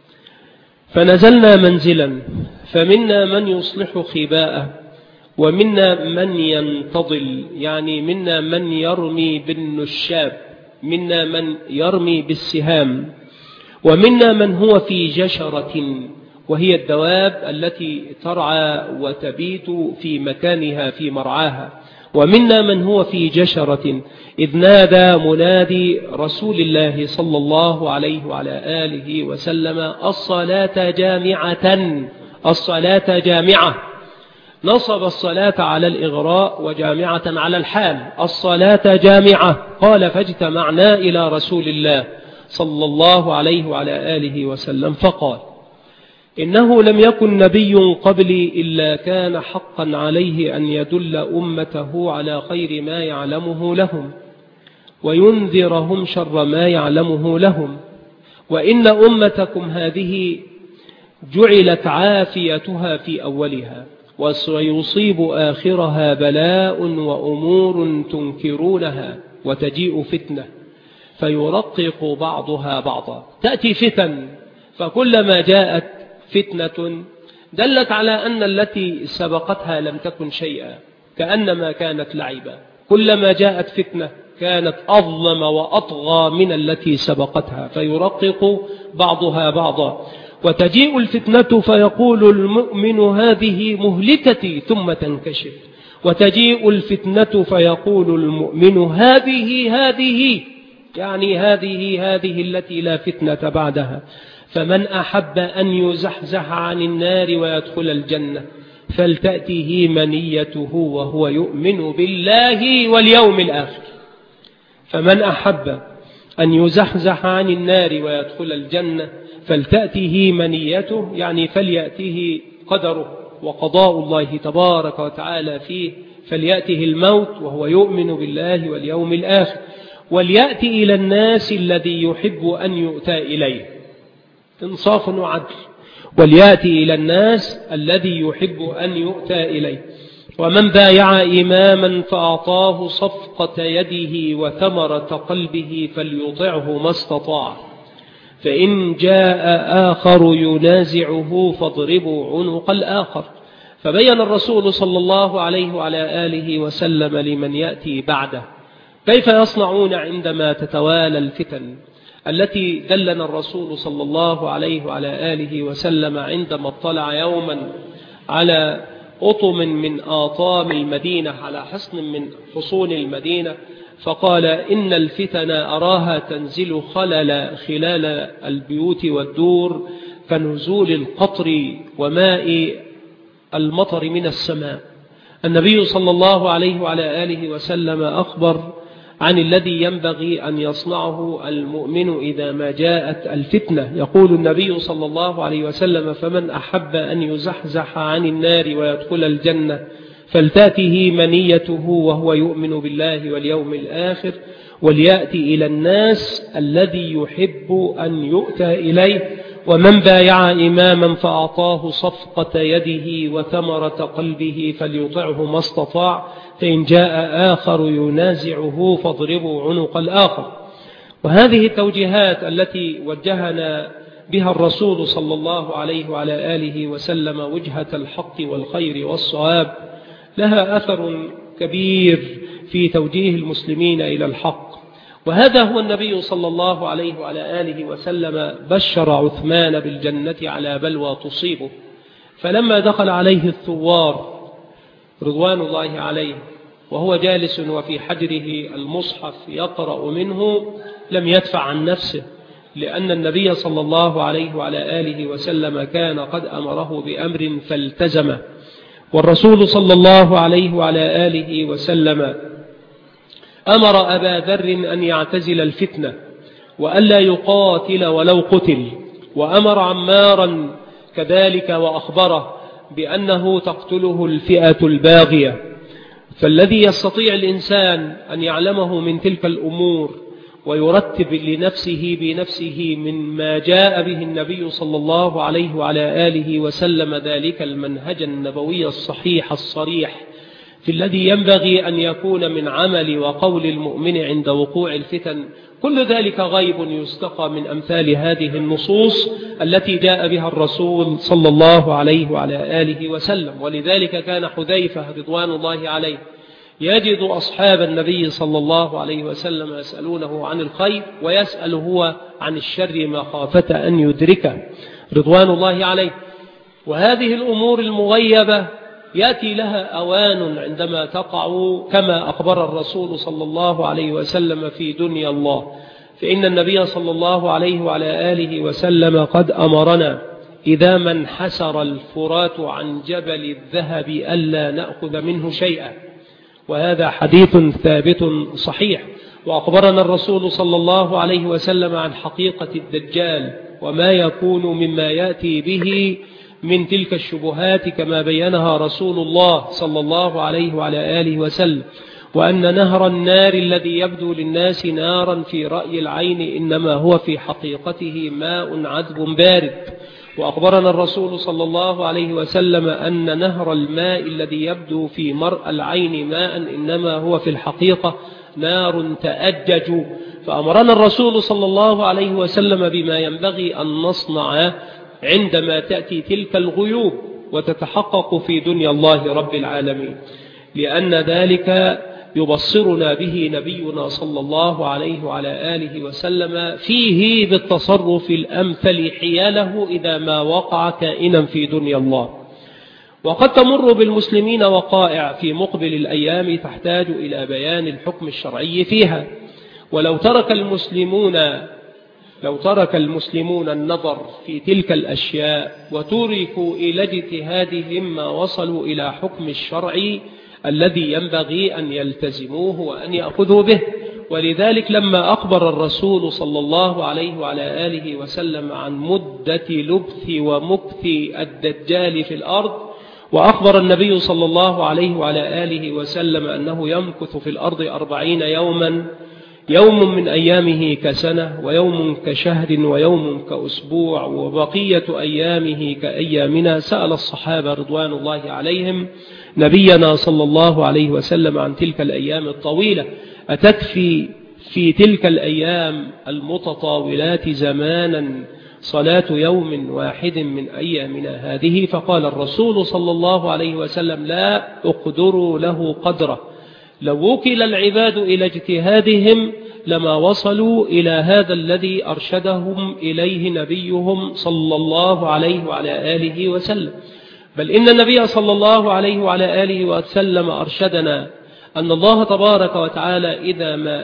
فنزلنا منزلا، فمنا من يصلح خباءه، ومنا من ينتضل، يعني منا من يرمي بالنشاب، منا من يرمي بالسهام، ومنا من هو في جشرة، وهي الدواب التي ترعى وتبيت في مكانها في مرعاها، ومنا من هو في جشرة، إذ نادى منادي رسول الله صلى الله عليه وعلى آله وسلم: الصلاة جامعة، الصلاة جامعة. نصب الصلاة على الإغراء وجامعة على الحال، الصلاة جامعة. قال: فاجتمعنا إلى رسول الله صلى الله عليه وعلى آله وسلم فقال: إنه لم يكن نبي قبلي إلا كان حقا عليه أن يدل أمته على خير ما يعلمه لهم وينذرهم شر ما يعلمه لهم، وإن أمتكم هذه جعلت عافيتها في أولها، وسيصيب آخرها بلاء وأمور تنكرونها، وتجيء فتنة فيرقق بعضها بعضا. تأتي فتن، فكلما جاءت فتنة دلت على أن التي سبقتها لم تكن شيئا، كأنما كانت لعبا. كلما جاءت فتنة كانت أظلم وأطغى من التي سبقتها، فيرقق بعضها بعضا. وتجيء الفتنة فيقول المؤمن: هذه مهلكتي، ثم تنكشف. وتجيء الفتنة فيقول المؤمن: هذه، يعني هذه التي لا فتنة بعدها. فمن أحب أن يزحزح عن النار ويدخل الجنة فلتأته منيته وهو يؤمن بالله واليوم الآخر. فمن أحب أن يزحزح عن النار ويدخل الجنة فلتأته منيته، يعني فليأته قدره وقضاء الله تبارك وتعالى فيه فليأته الموت وهو يؤمن بالله واليوم الآخر، وليأتي إلى الناس الذي يحب أن يؤتى إليه، إنصاف وعدل، وليأتي إلى الناس الذي يحب أن يؤتى إليه. ومن بايع إماما فأعطاه صفقة يده وثمرة قلبه فليطعه ما استطاع، فإن جاء آخر ينازعه فاضربوا عنق الآخر. فبين الرسول صلى الله عليه وعلى آله وسلم لمن يأتي بعده كيف يصنعون عندما تتوالى الفتن التي دلنا الرسول صلى الله عليه وعلى آله وسلم عندما اطلع يوما على أطم من آطام المدينة، على حصن من حصون المدينة، فقال إن الفتن أراها تنزل خلال البيوت والدور كنزول القطر وماء المطر من السماء. النبي صلى الله عليه وعلى آله وسلم أخبر عن الذي ينبغي أن يصنعه المؤمن إذا ما جاءت الفتنة. يقول النبي صلى الله عليه وسلم: فمن أحب أن يزحزح عن النار ويدخل الجنة فلتأته منيته وهو يؤمن بالله واليوم الآخر، وليأتي إلى الناس الذي يحب أن يؤتى إليه. ومن بايع إماما فأعطاه صفقة يده وثمرة قلبه فليطعه ما استطاع، فإن جاء آخر ينازعه فاضربوا عنق الآخر. وهذه التوجيهات التي وجهنا بها الرسول صلى الله عليه وعلى آله وسلم وجهة الحق والخير والصواب لها أثر كبير في توجيه المسلمين إلى الحق. وهذا هو النبي صلى الله عليه وعلى آله وسلم بشر عثمان بالجنة على بلوى تصيبه، فلما دخل عليه الثوار رضوان الله عليه وهو جالس وفي حجره المصحف يقرأ منه لم يدفع عن نفسه، لأن النبي صلى الله عليه وعلى آله وسلم كان قد أمره بأمر فالتزمه. والرسول صلى الله عليه وعلى آله وسلم أمر أبا ذر أن يعتزل الفتنة وألا يقاتل ولو قتل، وأمر عمارا كذلك وأخبره بأنه تقتله الفئة الباغية. فالذي يستطيع الإنسان أن يعلمه من تلك الأمور ويرتب لنفسه بنفسه مما جاء به النبي صلى الله عليه وعلى آله وسلم ذلك المنهج النبوي الصحيح الصريح في الذي ينبغي أن يكون من عمل وقول المؤمن عند وقوع الفتن، كل ذلك غيب يستقى من أمثال هذه النصوص التي جاء بها الرسول صلى الله عليه وعلى آله وسلم. ولذلك كان حذيفة رضوان الله عليه يجد أصحاب النبي صلى الله عليه وسلم يسألونه عن الخير ويسأل هو عن الشر مخافة أن يدركه رضوان الله عليه. وهذه الأمور المغيبة يأتي لها أوان عندما تقع كما أخبر الرسول صلى الله عليه وسلم في دنيا الله. فإن النبي صلى الله عليه وعلى آله وسلم قد أمرنا إذا ما انحسر الفرات عن جبل الذهب ألا نأخذ منه شيئا، وهذا حديث ثابت صحيح. وأخبرنا الرسول صلى الله عليه وسلم عن حقيقة الدجال وما يكون مما يأتي به من تلك الشبهات كما بينها رسول الله صلى الله عليه وعلى آله وسلم، وأن نهر النار الذي يبدو للناس نارا في رأي العين إنما هو في حقيقته ماء عذب بارد. وأخبرنا الرسول صلى الله عليه وسلم أن نهر الماء الذي يبدو في مرء العين ماء إنما هو في الحقيقة نار تأجج. فأمرنا الرسول صلى الله عليه وسلم بما ينبغي أن نصنع عندما تأتي تلك الغيوب وتتحقق في دنيا الله رب العالمين، لأن ذلك يبصرنا به نبينا صلى الله عليه وعلى آله وسلم فيه بالتصرف الأمثل حياله إذا ما وقع كائنا في دنيا الله. وقد تمر بالمسلمين وقائع في مقبل الأيام تحتاج إلى بيان الحكم الشرعي فيها. ولو ترك المسلمون النظر في تلك الأشياء وتركوا إلى اجتهادهم ما وصلوا إلى حكم الشرع الذي ينبغي أن يلتزموه وأن يأخذوا به. ولذلك لما أخبر الرسول صلى الله عليه وعلى آله وسلم عن مدة لبث ومكث الدجال في الأرض وأخبر النبي صلى الله عليه وعلى آله وسلم أنه يمكث في الأرض 40 يوما، يوم من أيامه كسنة، ويوم كشهر، ويوم كأسبوع، وبقية أيامه كأيامنا. سأل الصحابة رضوان الله عليهم نبينا صلى الله عليه وسلم عن تلك الأيام الطويلة: أتكفي في تلك الأيام المتطاولات زمانا صلاة يوم واحد من أيامنا هذه؟ فقال الرسول صلى الله عليه وسلم: لا أقدر له قدره، لو وكل العباد إلى اجتهادهم لما وصلوا إلى هذا الذي أرشدهم إليه نبيهم صلى الله عليه وعلى آله وسلم. بل إن النبي صلى الله عليه وعلى آله وسلم أرشدنا أن الله تبارك وتعالى إذا ما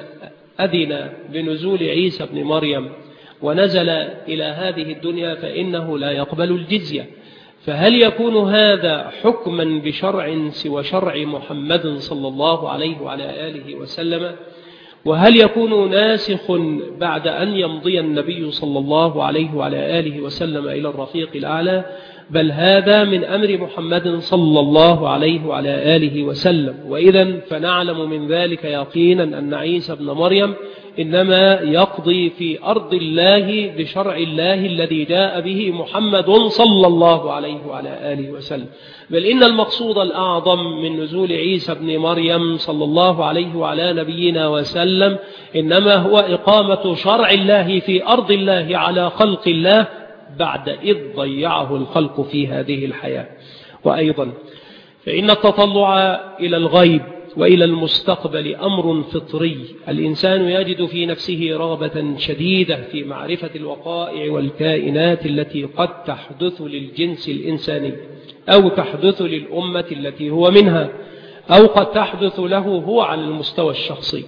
أذن بنزول عيسى بن مريم ونزل إلى هذه الدنيا فإنه لا يقبل الجزية. فهل يكون هذا حكما بشرع سوى شرع محمد صلى الله عليه وعلى آله وسلم؟ وهل يكون ناسخ بعد أن يمضي النبي صلى الله عليه وعلى آله وسلم إلى الرفيق الأعلى؟ بل هذا من أمر محمد صلى الله عليه وعلى آله وسلم. وإذا فنعلم من ذلك يقينا أن عيسى بن مريم إنما يقضي في أرض الله بشرع الله الذي جاء به محمد صلى الله عليه وعلى آله وسلم. بل إن المقصود الأعظم من نزول عيسى بن مريم صلى الله عليه وعلى نبينا وسلم إنما هو إقامة شرع الله في أرض الله على خلق الله بعد إذ ضيعه الخلق في هذه الحياة. وأيضا فإن التطلع إلى الغيب وإلى المستقبل أمر فطري، الإنسان يجد في نفسه رغبة شديدة في معرفة الوقائع والكائنات التي قد تحدث للجنس الإنساني أو تحدث للأمة التي هو منها أو قد تحدث له هو على المستوى الشخصي.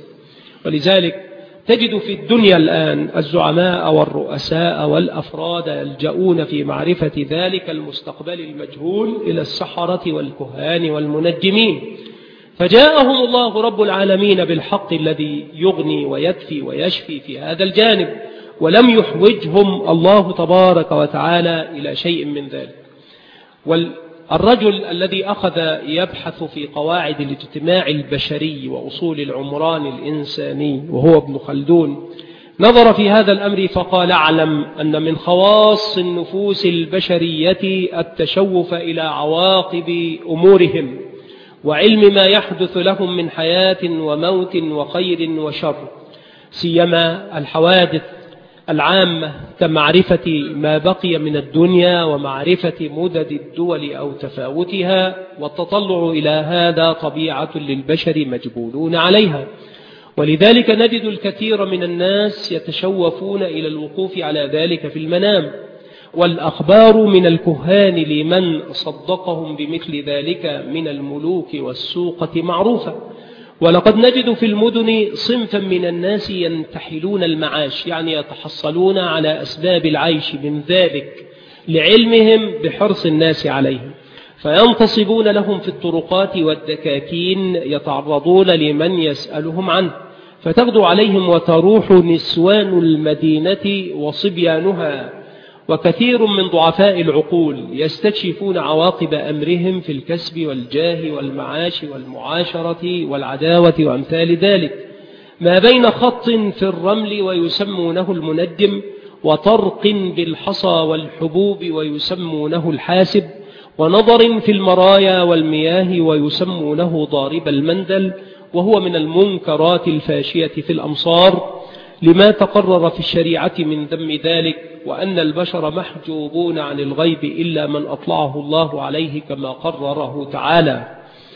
ولذلك تجد في الدنيا الآن الزعماء والرؤساء والأفراد يلجؤون في معرفة ذلك المستقبل المجهول إلى السحرة والكهان والمنجمين، فجاءهم الله رب العالمين بالحق الذي يغني ويدفي ويشفي في هذا الجانب، ولم يحوجهم الله تبارك وتعالى إلى شيء من ذلك. والرجل الذي أخذ يبحث في قواعد الاجتماع البشري وأصول العمران الإنساني وهو ابن خلدون نظر في هذا الأمر فقال: اعلم أن من خواص النفوس البشرية التشوف إلى عواقب أمورهم وعلم ما يحدث لهم من حياة وموت وخير وشر، سيما الحوادث العامة كمعرفة ما بقي من الدنيا ومعرفة مدد الدول أو تفاوتها. والتطلع إلى هذا طبيعة للبشر مجبولون عليها، ولذلك نجد الكثير من الناس يتشوفون إلى الوقوف على ذلك في المنام، والأخبار من الكهان لمن صدقهم بمثل ذلك من الملوك والسوقة معروفة. ولقد نجد في المدن صنفا من الناس ينتحلون المعاش، يعني يتحصلون على أسباب العيش من ذلك لعلمهم بحرص الناس عليه، فينتصبون لهم في الطرقات والدكاكين يتعرضون لمن يسألهم عنه، فتغدو عليهم وتروح نسوان المدينة وصبيانها، وكثير من ضعفاء العقول يستكشفون عواقب أمرهم في الكسب والجاه والمعاش والمعاشرة والعداوة وأمثال ذلك، ما بين خط في الرمل ويسمونه المنجم، وطرق بالحصى والحبوب ويسمونه الحاسب، ونظر في المرايا والمياه ويسمونه ضارب المندل، وهو من المنكرات الفاشية في الأمصار، لما تقرر في الشريعة من ذم ذلك، وأن البشر محجوبون عن الغيب إلا من أطلعه الله عليه كما قرره تعالى.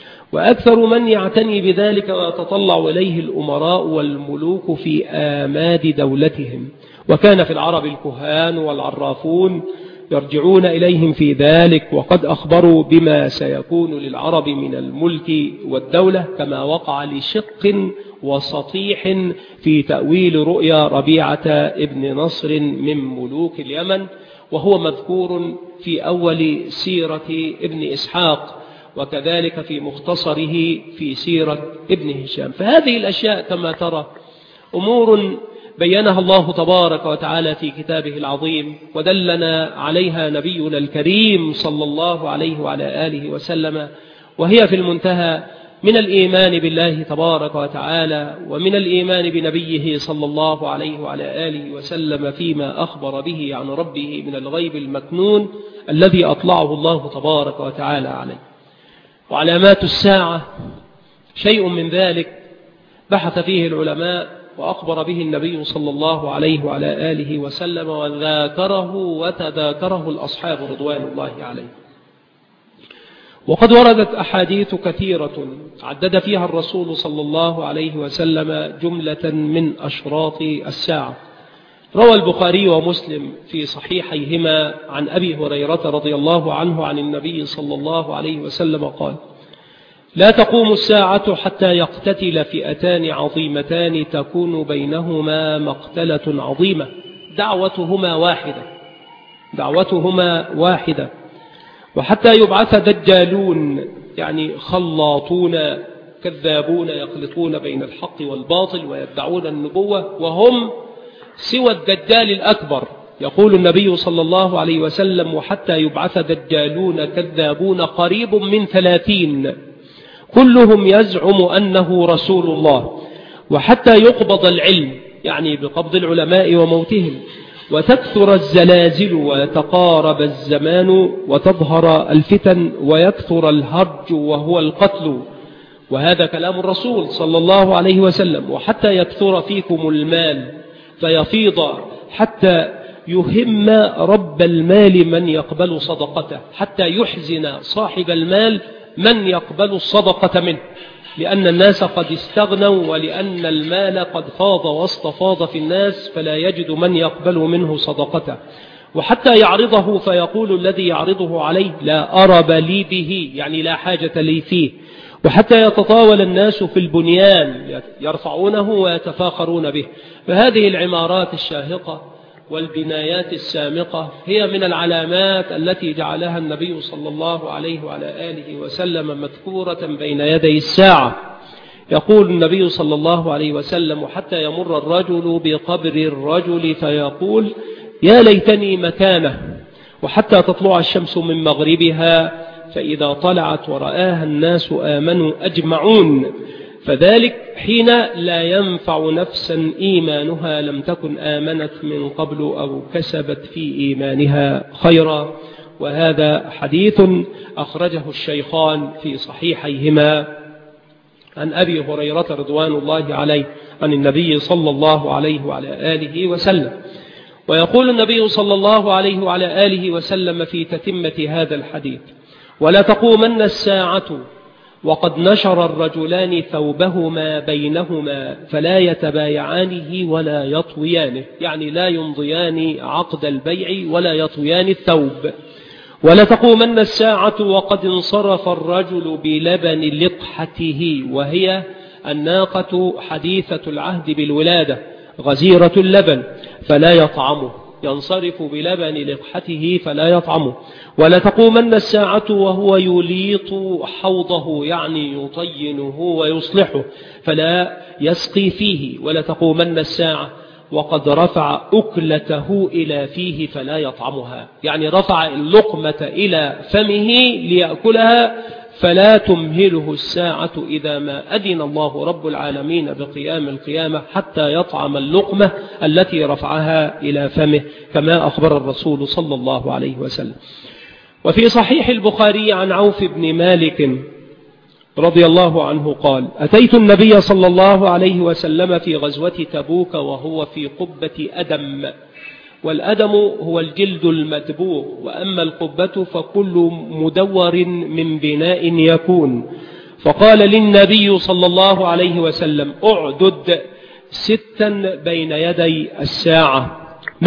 وأكثر من يعتني بذلك ويتطلع إليه الأمراء والملوك في آماد دولتهم، وكان في العرب الكهان والعرافون يرجعون إليهم في ذلك، وقد أخبروا بما سيكون للعرب من الملك والدولة، كما وقع لشق وسطيح في تأويل رؤيا ربيعة ابن نصر من ملوك اليمن، وهو مذكور في أول سيرة ابن إسحاق، وكذلك في مختصره في سيرة ابن هشام. فهذه الأشياء كما ترى أمور بينها الله تبارك وتعالى في كتابه العظيم، ودلنا عليها نبينا الكريم صلى الله عليه وعلى آله وسلم، وهي في المنتهى من الإيمان بالله تبارك وتعالى ومن الإيمان بنبيه صلى الله عليه وعلى آله وسلم فيما أخبر به عن ربه من الغيب المكنون الذي أطلعه الله تبارك وتعالى عليه. وعلامات الساعة شيء من ذلك بحث فيه العلماء وأخبر به النبي صلى الله عليه وعلى آله وسلم، وذاكره وتذاكره الأصحاب رضوان الله عليه. وقد وردت أحاديث كثيرة عدد فيها الرسول صلى الله عليه وسلم جملة من أشراط الساعة. روى البخاري ومسلم في صحيحيهما عن أبي هريرة رضي الله عنه عن النبي صلى الله عليه وسلم قال: لا تقوم الساعة حتى يقتتل فئتان عظيمتان تكون بينهما مقتلة عظيمة دعوتهما واحدة، وحتى يبعث دجالون، يعني خلاطون كذابون يخلطون بين الحق والباطل ويدعون النبوة وهم سوى الدجال الأكبر. يقول النبي صلى الله عليه وسلم: وحتى يبعث دجالون كذابون قريب من 30 كلهم يزعم أنه رسول الله، وحتى يقبض العلم، يعني بقبض العلماء وموتهم، وتكثر الزلازل ويتقارب الزمان وتظهر الفتن ويكثر الهرج وهو القتل. وهذا كلام الرسول صلى الله عليه وسلم. وحتى يكثر فيكم المال فيفيض حتى يهم رب المال من يقبل صدقته، حتى يحزن صاحب المال من يقبل الصدقة منه، لأن الناس قد استغنوا ولأن المال قد فاض واستفاض في الناس فلا يجد من يقبل منه صدقته. وحتى يعرضه فيقول الذي يعرضه عليه: لا أرب لي به، يعني لا حاجة لي فيه. وحتى يتطاول الناس في البنيان يرفعونه ويتفاخرون به. فهذه العمارات الشاهقة والبنايات السامقة هي من العلامات التي جعلها النبي صلى الله عليه وعلى آله وسلم مذكورة بين يدي الساعة. يقول النبي صلى الله عليه وسلم: حتى يمر الرجل بقبر الرجل فيقول: يا ليتني مكانه. وحتى تطلع الشمس من مغربها فإذا طلعت ورآها الناس آمنوا أجمعون، فذلك حين لا ينفع نفسا إيمانها لم تكن آمنت من قبل أو كسبت في إيمانها خيرا. وهذا حديث أخرجه الشيخان في صحيحيهما عن أبي هريرة رضوان الله عليه عن النبي صلى الله عليه وعلى آله وسلم. ويقول النبي صلى الله عليه وعلى آله وسلم في تتمة هذا الحديث: ولا تقومن الساعة وقد نشر الرجلان ثوبهما بينهما فلا يتبايعانه ولا يطويانه، يعني لا يمضيان عقد البيع ولا يطويان الثوب. ولا تقومن الساعة وقد انصرف الرجل بلبن لقحته، وهي الناقة حديثة العهد بالولادة غزيرة اللبن، فلا يطعمه، ينصرف بلبن لقحته فلا يطعمه. ولا تقومن الساعة وهو يليط حوضه، يعني يطينه ويصلحه، فلا يسقي فيه. ولا تقومن الساعة وقد رفع أكلته إلى فيه فلا يطعمها، يعني رفع اللقمة إلى فمه ليأكلها فلا تمهله الساعة إذا ما أذن الله رب العالمين بقيام القيامة حتى يطعم اللقمة التي رفعها إلى فمه، كما أخبر الرسول صلى الله عليه وسلم. وفي صحيح البخاري عن عوف بن مالك رضي الله عنه قال: أتيت النبي صلى الله عليه وسلم في غزوة تبوك وهو في قبة أدم، والأدم هو الجلد المدبوغ، وأما القبة فكل مدور من بناء يكون. فقال للنبي صلى الله عليه وسلم: أعدد 6 بين يدي الساعة.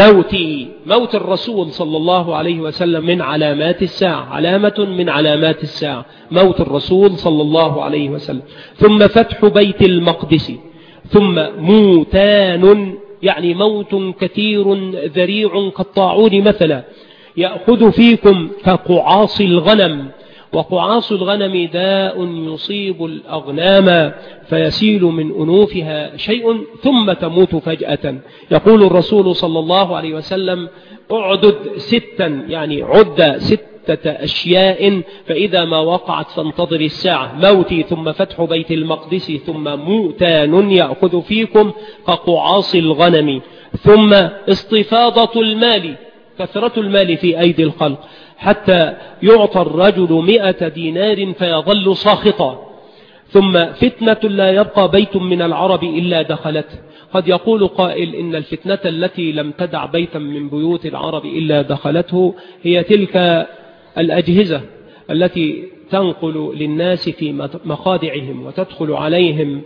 موت الرسول صلى الله عليه وسلم من علامات الساعة، علامة من علامات الساعة موت الرسول صلى الله عليه وسلم. ثم فتح بيت المقدس، ثم موتان، يعني موت كثير ذريع كالطاعون مثلا، يأخذ فيكم كقعاص الغنم، وقعاص الغنم داء يصيب الأغنام فيسيل من أنوفها شيء ثم تموت فجأة. يقول الرسول صلى الله عليه وسلم: اعدد 6، يعني عد 6 أشياء فإذا ما وقعت فانتظر الساعة: موتي، ثم فتح بيت المقدس، ثم موتان يأخذ فيكم كقعاص الغنم، ثم استفاضة المال، كثرة المال في أيدي الخلق، حتى يعطى الرجل 100 دينار فيظل ساخطا، ثم فتنة لا يبقى بيت من العرب إلا دخلته. قد يقول قائل إن الفتنة التي لم تدع بيتا من بيوت العرب إلا دخلته هي تلك الأجهزة التي تنقل للناس في مخادعهم وتدخل عليهم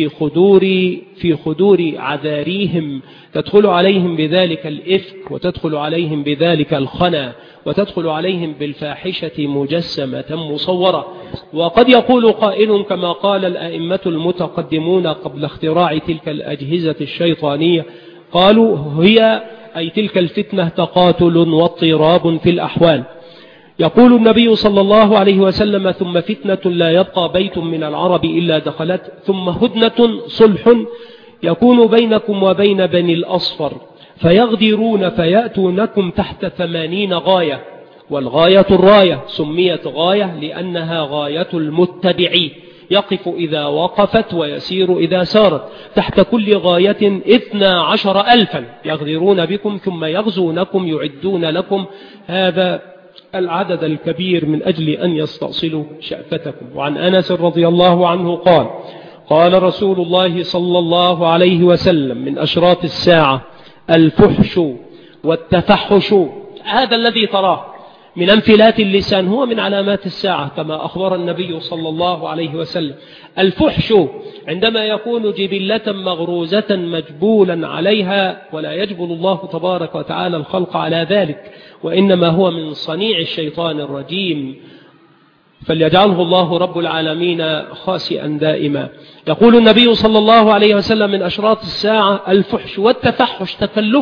في خدور عذاريهم، تدخل عليهم بذلك الإفك، وتدخل عليهم بذلك الخنا، وتدخل عليهم بالفاحشة مجسمة مصورة. وقد يقول قائل كما قال الأئمة المتقدمون قبل اختراع تلك الأجهزة الشيطانية، قالوا هي أي تلك الفتنة تقاتل واضطراب في الأحوال. يقول النبي صلى الله عليه وسلم: ثم فتنة لا يبقى بيت من العرب إلا دخلت، ثم هدنة صلح يكون بينكم وبين بني الأصفر، فيغدرون فيأتونكم تحت 80 غاية، والغاية الراية، سميت غاية لأنها غاية المتبع، يقف إذا وقفت ويسير إذا سارت، تحت كل غاية 12,000 يغدرون بكم ثم يغزونكم يعدون لكم هذا العدد الكبير من أجل أن يستأصلوا شأفتكم. وعن أنس رضي الله عنه قال: قال رسول الله صلى الله عليه وسلم: من أشراط الساعة الفحش والتفحش. هذا الذي تراه من انفلات اللسان هو من علامات الساعة كما أخبر النبي صلى الله عليه وسلم. الفحش عندما يكون جبلة مغروزة مجبولا عليها، ولا يجبل الله تبارك وتعالى الخلق على ذلك، وإنما هو من صنيع الشيطان الرجيم، فليجعله الله رب العالمين خاسئا دائما. يقول النبي صلى الله عليه وسلم: من أشراط الساعة الفحش والتفحش،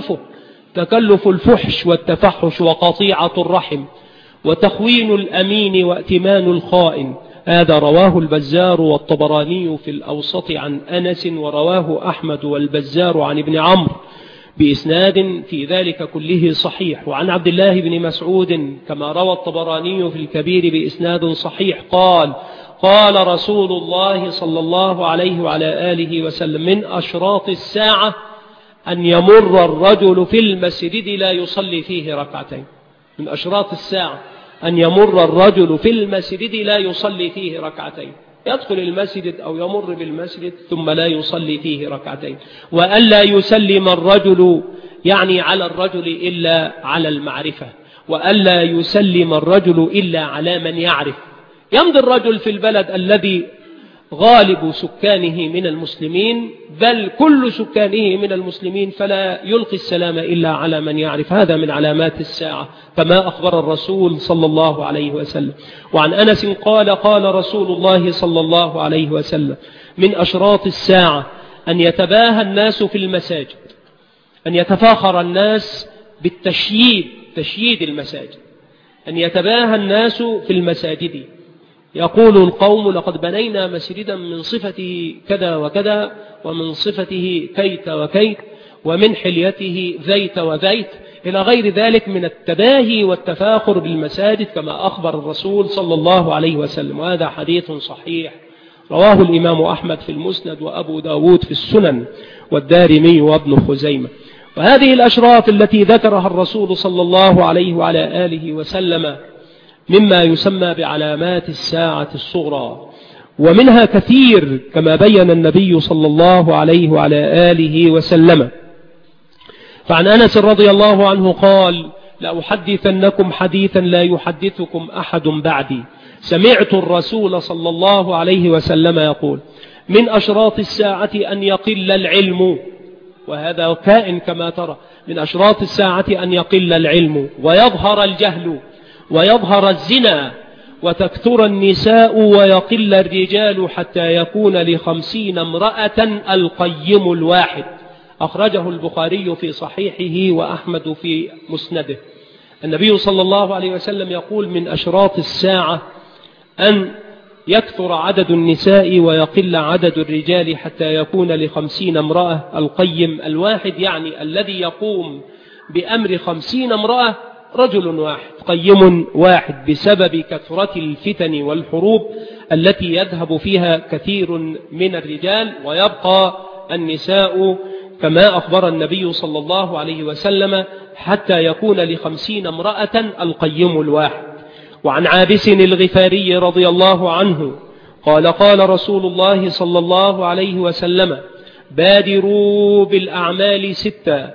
تكلف الفحش والتفحش، وقطيعة الرحم، وتخوين الأمين، وائتمان الخائن. هذا رواه البزار والطبراني في الأوسط عن أنس، ورواه أحمد والبزار عن ابن عمرو بإسناد في ذلك كله صحيح. وعن عبد الله بن مسعود كما روى الطبراني في الكبير بإسناد صحيح قال: قال رسول الله صلى الله عليه وعلى آله وسلم: من أشراط الساعة أن يمر الرجل في المسجد لا يصلي فيه ركعتين. من أشراط الساعة أن يمر الرجل في المسجد لا يصلي فيه ركعتين، يدخل المسجد أو يمر بالمسجد ثم لا يصلي فيه ركعتين. وألا يسلم الرجل، يعني على الرجل، إلا على المعرفة، وألا يسلم الرجل إلا على من يعرف. يمضي الرجل في البلد الذي غالب سكانه من المسلمين، بل كل سكانه من المسلمين، فلا يلقي السلام إلا على من يعرف. هذا من علامات الساعة كما أخبر الرسول صلى الله عليه وسلم. وعن أنس قال: قال رسول الله صلى الله عليه وسلم: من أشراط الساعة أن يتباهى الناس في المساجد، أن يتفاخر الناس تشييد المساجد، أن يتباهى الناس في المساجد. يقول القوم: لقد بنينا مسجدا من صفته كذا وكذا، ومن صفته كيت وكيت، ومن حليته ذيت وذيت، إلى غير ذلك من التباهي والتفاخر بالمساجد كما أخبر الرسول صلى الله عليه وسلم. وهذا حديث صحيح رواه الإمام أحمد في المسند، وأبو داود في السنن، والدارمي وابن خزيمة. وهذه الأشراط التي ذكرها الرسول صلى الله عليه وعلى آله وسلم مما يسمى بعلامات الساعة الصغرى، ومنها كثير كما بين النبي صلى الله عليه وعلى آله وسلم. فعن أنس رضي الله عنه قال: لأحدثنكم حديثا لا يحدثكم أحد بعدي، سمعت الرسول صلى الله عليه وسلم يقول: من أشراط الساعة أن يقل العلم، وهذا كائن كما ترى، من أشراط الساعة أن يقل العلم، ويظهر الجهل، ويظهر الزنا، وتكثر النساء، ويقل الرجال، حتى يكون ل50 امرأة القيم الواحد. أخرجه البخاري في صحيحه، وأحمد في مسنده. النبي صلى الله عليه وسلم يقول: من أشراط الساعة أن يكثر عدد النساء ويقل عدد الرجال حتى يكون ل50 امرأة. القيم الواحد يعني الذي يقوم بأمر 50 امرأة رجل واحد، قيم واحد، بسبب كثرة الفتن والحروب التي يذهب فيها كثير من الرجال ويبقى النساء كما أخبر النبي صلى الله عليه وسلم حتى يكون ل50 امرأة القيم الواحد. وعن عابس الغفاري رضي الله عنه قال قال رسول الله صلى الله عليه وسلم: بادروا بالأعمال 6: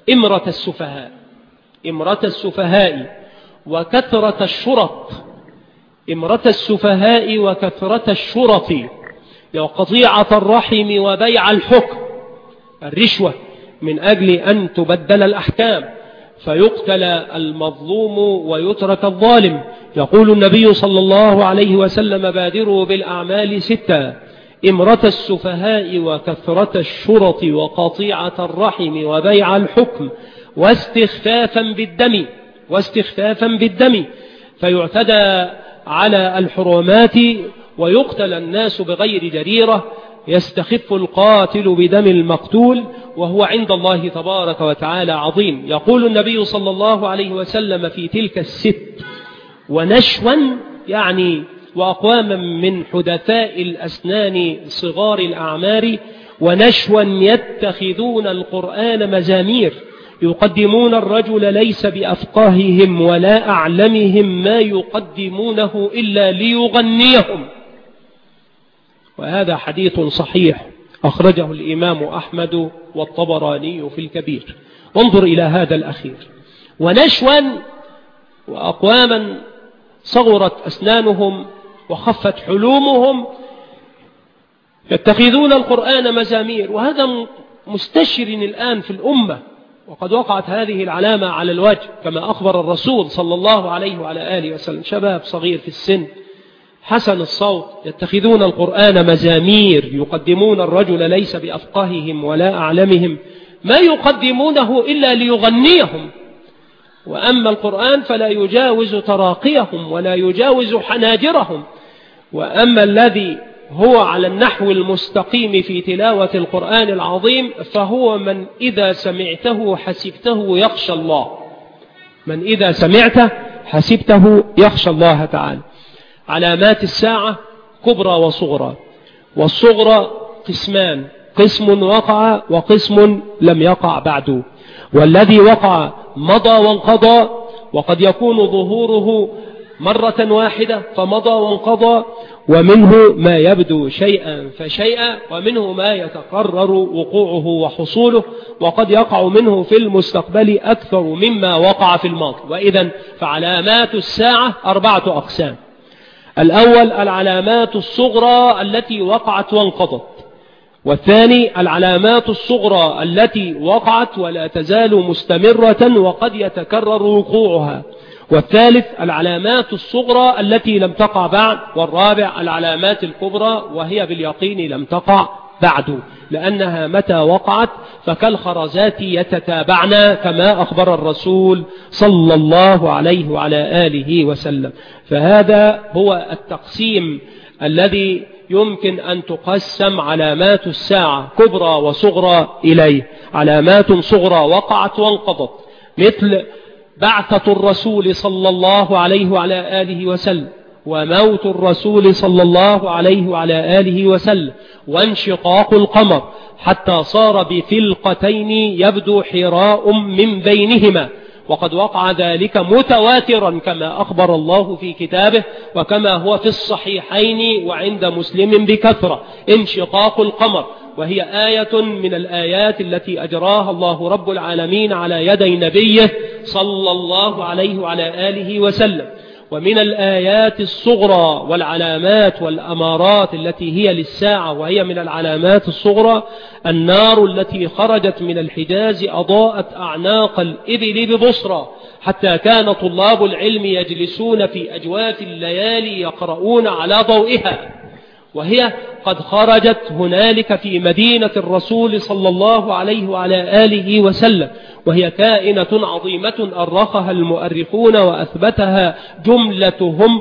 إمرة السفهاء وكثرة الشرط، إمرة السفهاء وكثرة الشرط، وقطيعة الرحم وبيع الحكم، الرشوة من أجل أن تبدل الأحكام فيقتل المظلوم ويترك الظالم. يقول النبي صلى الله عليه وسلم: بادروا بالأعمال 6: إمرة السفهاء وكثرة الشرط وقطيعة الرحم وبيع الحكم واستخفافا بالدم فيعتدى على الحرمات ويقتل الناس بغير جريرة، يستخف القاتل بدم المقتول وهو عند الله تبارك وتعالى عظيم. يقول النبي صلى الله عليه وسلم في تلك 6: ونشوا يعني وأقواما من حدثاء الأسنان صغار الأعمار، ونشوا يتخذون القرآن مزامير، يقدمون الرجل ليس بأفقاههم ولا أعلمهم ما يقدمونه إلا ليغنيهم. وهذا حديث صحيح أخرجه الإمام أحمد والطبراني في الكبير. انظر إلى هذا الأخير: ونشوا وأقواما صغرت أسنانهم وخفت حلومهم يتخذون القرآن مزامير. وهذا مستشر الآن في الأمة، وقد وقعت هذه العلامة على الوجه كما أخبر الرسول صلى الله عليه وعلى آله وسلم. شباب صغير في السن حسن الصوت يتخذون القرآن مزامير، يقدمون الرجل ليس بأفقاههم ولا أعلمهم ما يقدمونه إلا ليغنيهم، وأما القرآن فلا يجاوز تراقيهم ولا يجاوز حناجرهم. وأما الذي هو على النحو المستقيم في تلاوة القرآن العظيم فهو من إذا سمعته حسبته يخشى الله، من إذا سمعته حسبته يخشى الله تعالى. علامات الساعة كبرى وصغرى، والصغرى قسمان: قسم وقع وقسم لم يقع بعد. والذي وقع مضى وانقضى، وقد يكون ظهوره مرة واحدة فمضى وانقضى، ومنه ما يبدو شيئا فشيئا، ومنه ما يتقرر وقوعه وحصوله، وقد يقع منه في المستقبل أكثر مما وقع في الماضي. وإذن فعلامات الساعة 4 أقسام: الأول العلامات الصغرى التي وقعت وانقضت، والثاني العلامات الصغرى التي وقعت ولا تزال مستمرة وقد يتكرر وقوعها، والثالث العلامات الصغرى التي لم تقع بعد، والرابع العلامات الكبرى وهي باليقين لم تقع بعد، لأنها متى وقعت فكالخرزات يتتابعن كما أخبر الرسول صلى الله عليه وعلى آله وسلم. فهذا هو التقسيم الذي يمكن أن تقسم علامات الساعة كبرى وصغرى إليه. علامات صغرى وقعت وانقضت مثل بعثة الرسول صلى الله عليه وعلى آله وسلم، وموت الرسول صلى الله عليه وعلى آله وسلم، وانشقاق القمر حتى صار بفلقتين يبدو حراء من بينهما، وقد وقع ذلك متواترا كما أخبر الله في كتابه وكما هو في الصحيحين وعند مسلم بكثرة. انشقاق القمر، وهي آية من الآيات التي أجراها الله رب العالمين على يدي نبيه صلى الله عليه وعلى آله وسلم. ومن الآيات الصغرى والعلامات والأمارات التي هي للساعة وهي من العلامات الصغرى النار التي خرجت من الحجاز أضاءت أعناق الإبل ببصرى، حتى كان طلاب العلم يجلسون في أجواف الليالي يقرؤون على ضوئها، وهي قد خرجت هنالك في مدينة الرسول صلى الله عليه وعلى آله وسلم، وهي كائنة عظيمة أرخها المؤرخون وأثبتها جملتهم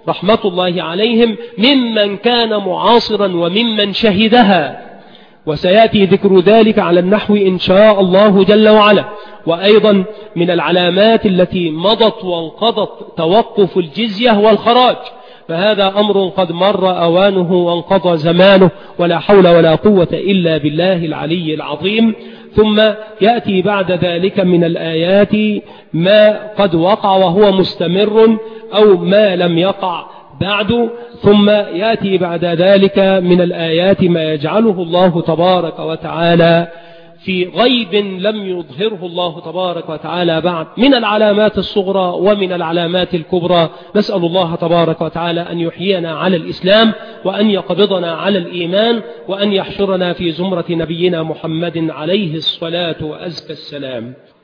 رحمة الله عليهم ممن كان معاصرا وممن شهدها، وسيأتي ذكر ذلك على النحو إن شاء الله جل وعلا. وأيضا من العلامات التي مضت وانقضت توقف الجزية والخراج، فهذا أمر قد مر أوانه وانقضى زمانه، ولا حول ولا قوة إلا بالله العلي العظيم. ثم يأتي بعد ذلك من الآيات ما قد وقع وهو مستمر أو ما لم يقع بعد، ثم يأتي بعد ذلك من الآيات ما يجعله الله تبارك وتعالى في غيب لم يظهره الله تبارك وتعالى بعد، من العلامات الصغرى ومن العلامات الكبرى. نسأل الله تبارك وتعالى أن يحيينا على الإسلام، وأن يقبضنا على الإيمان، وأن يحشرنا في زمرة نبينا محمد عليه الصلاة وأزكى السلام.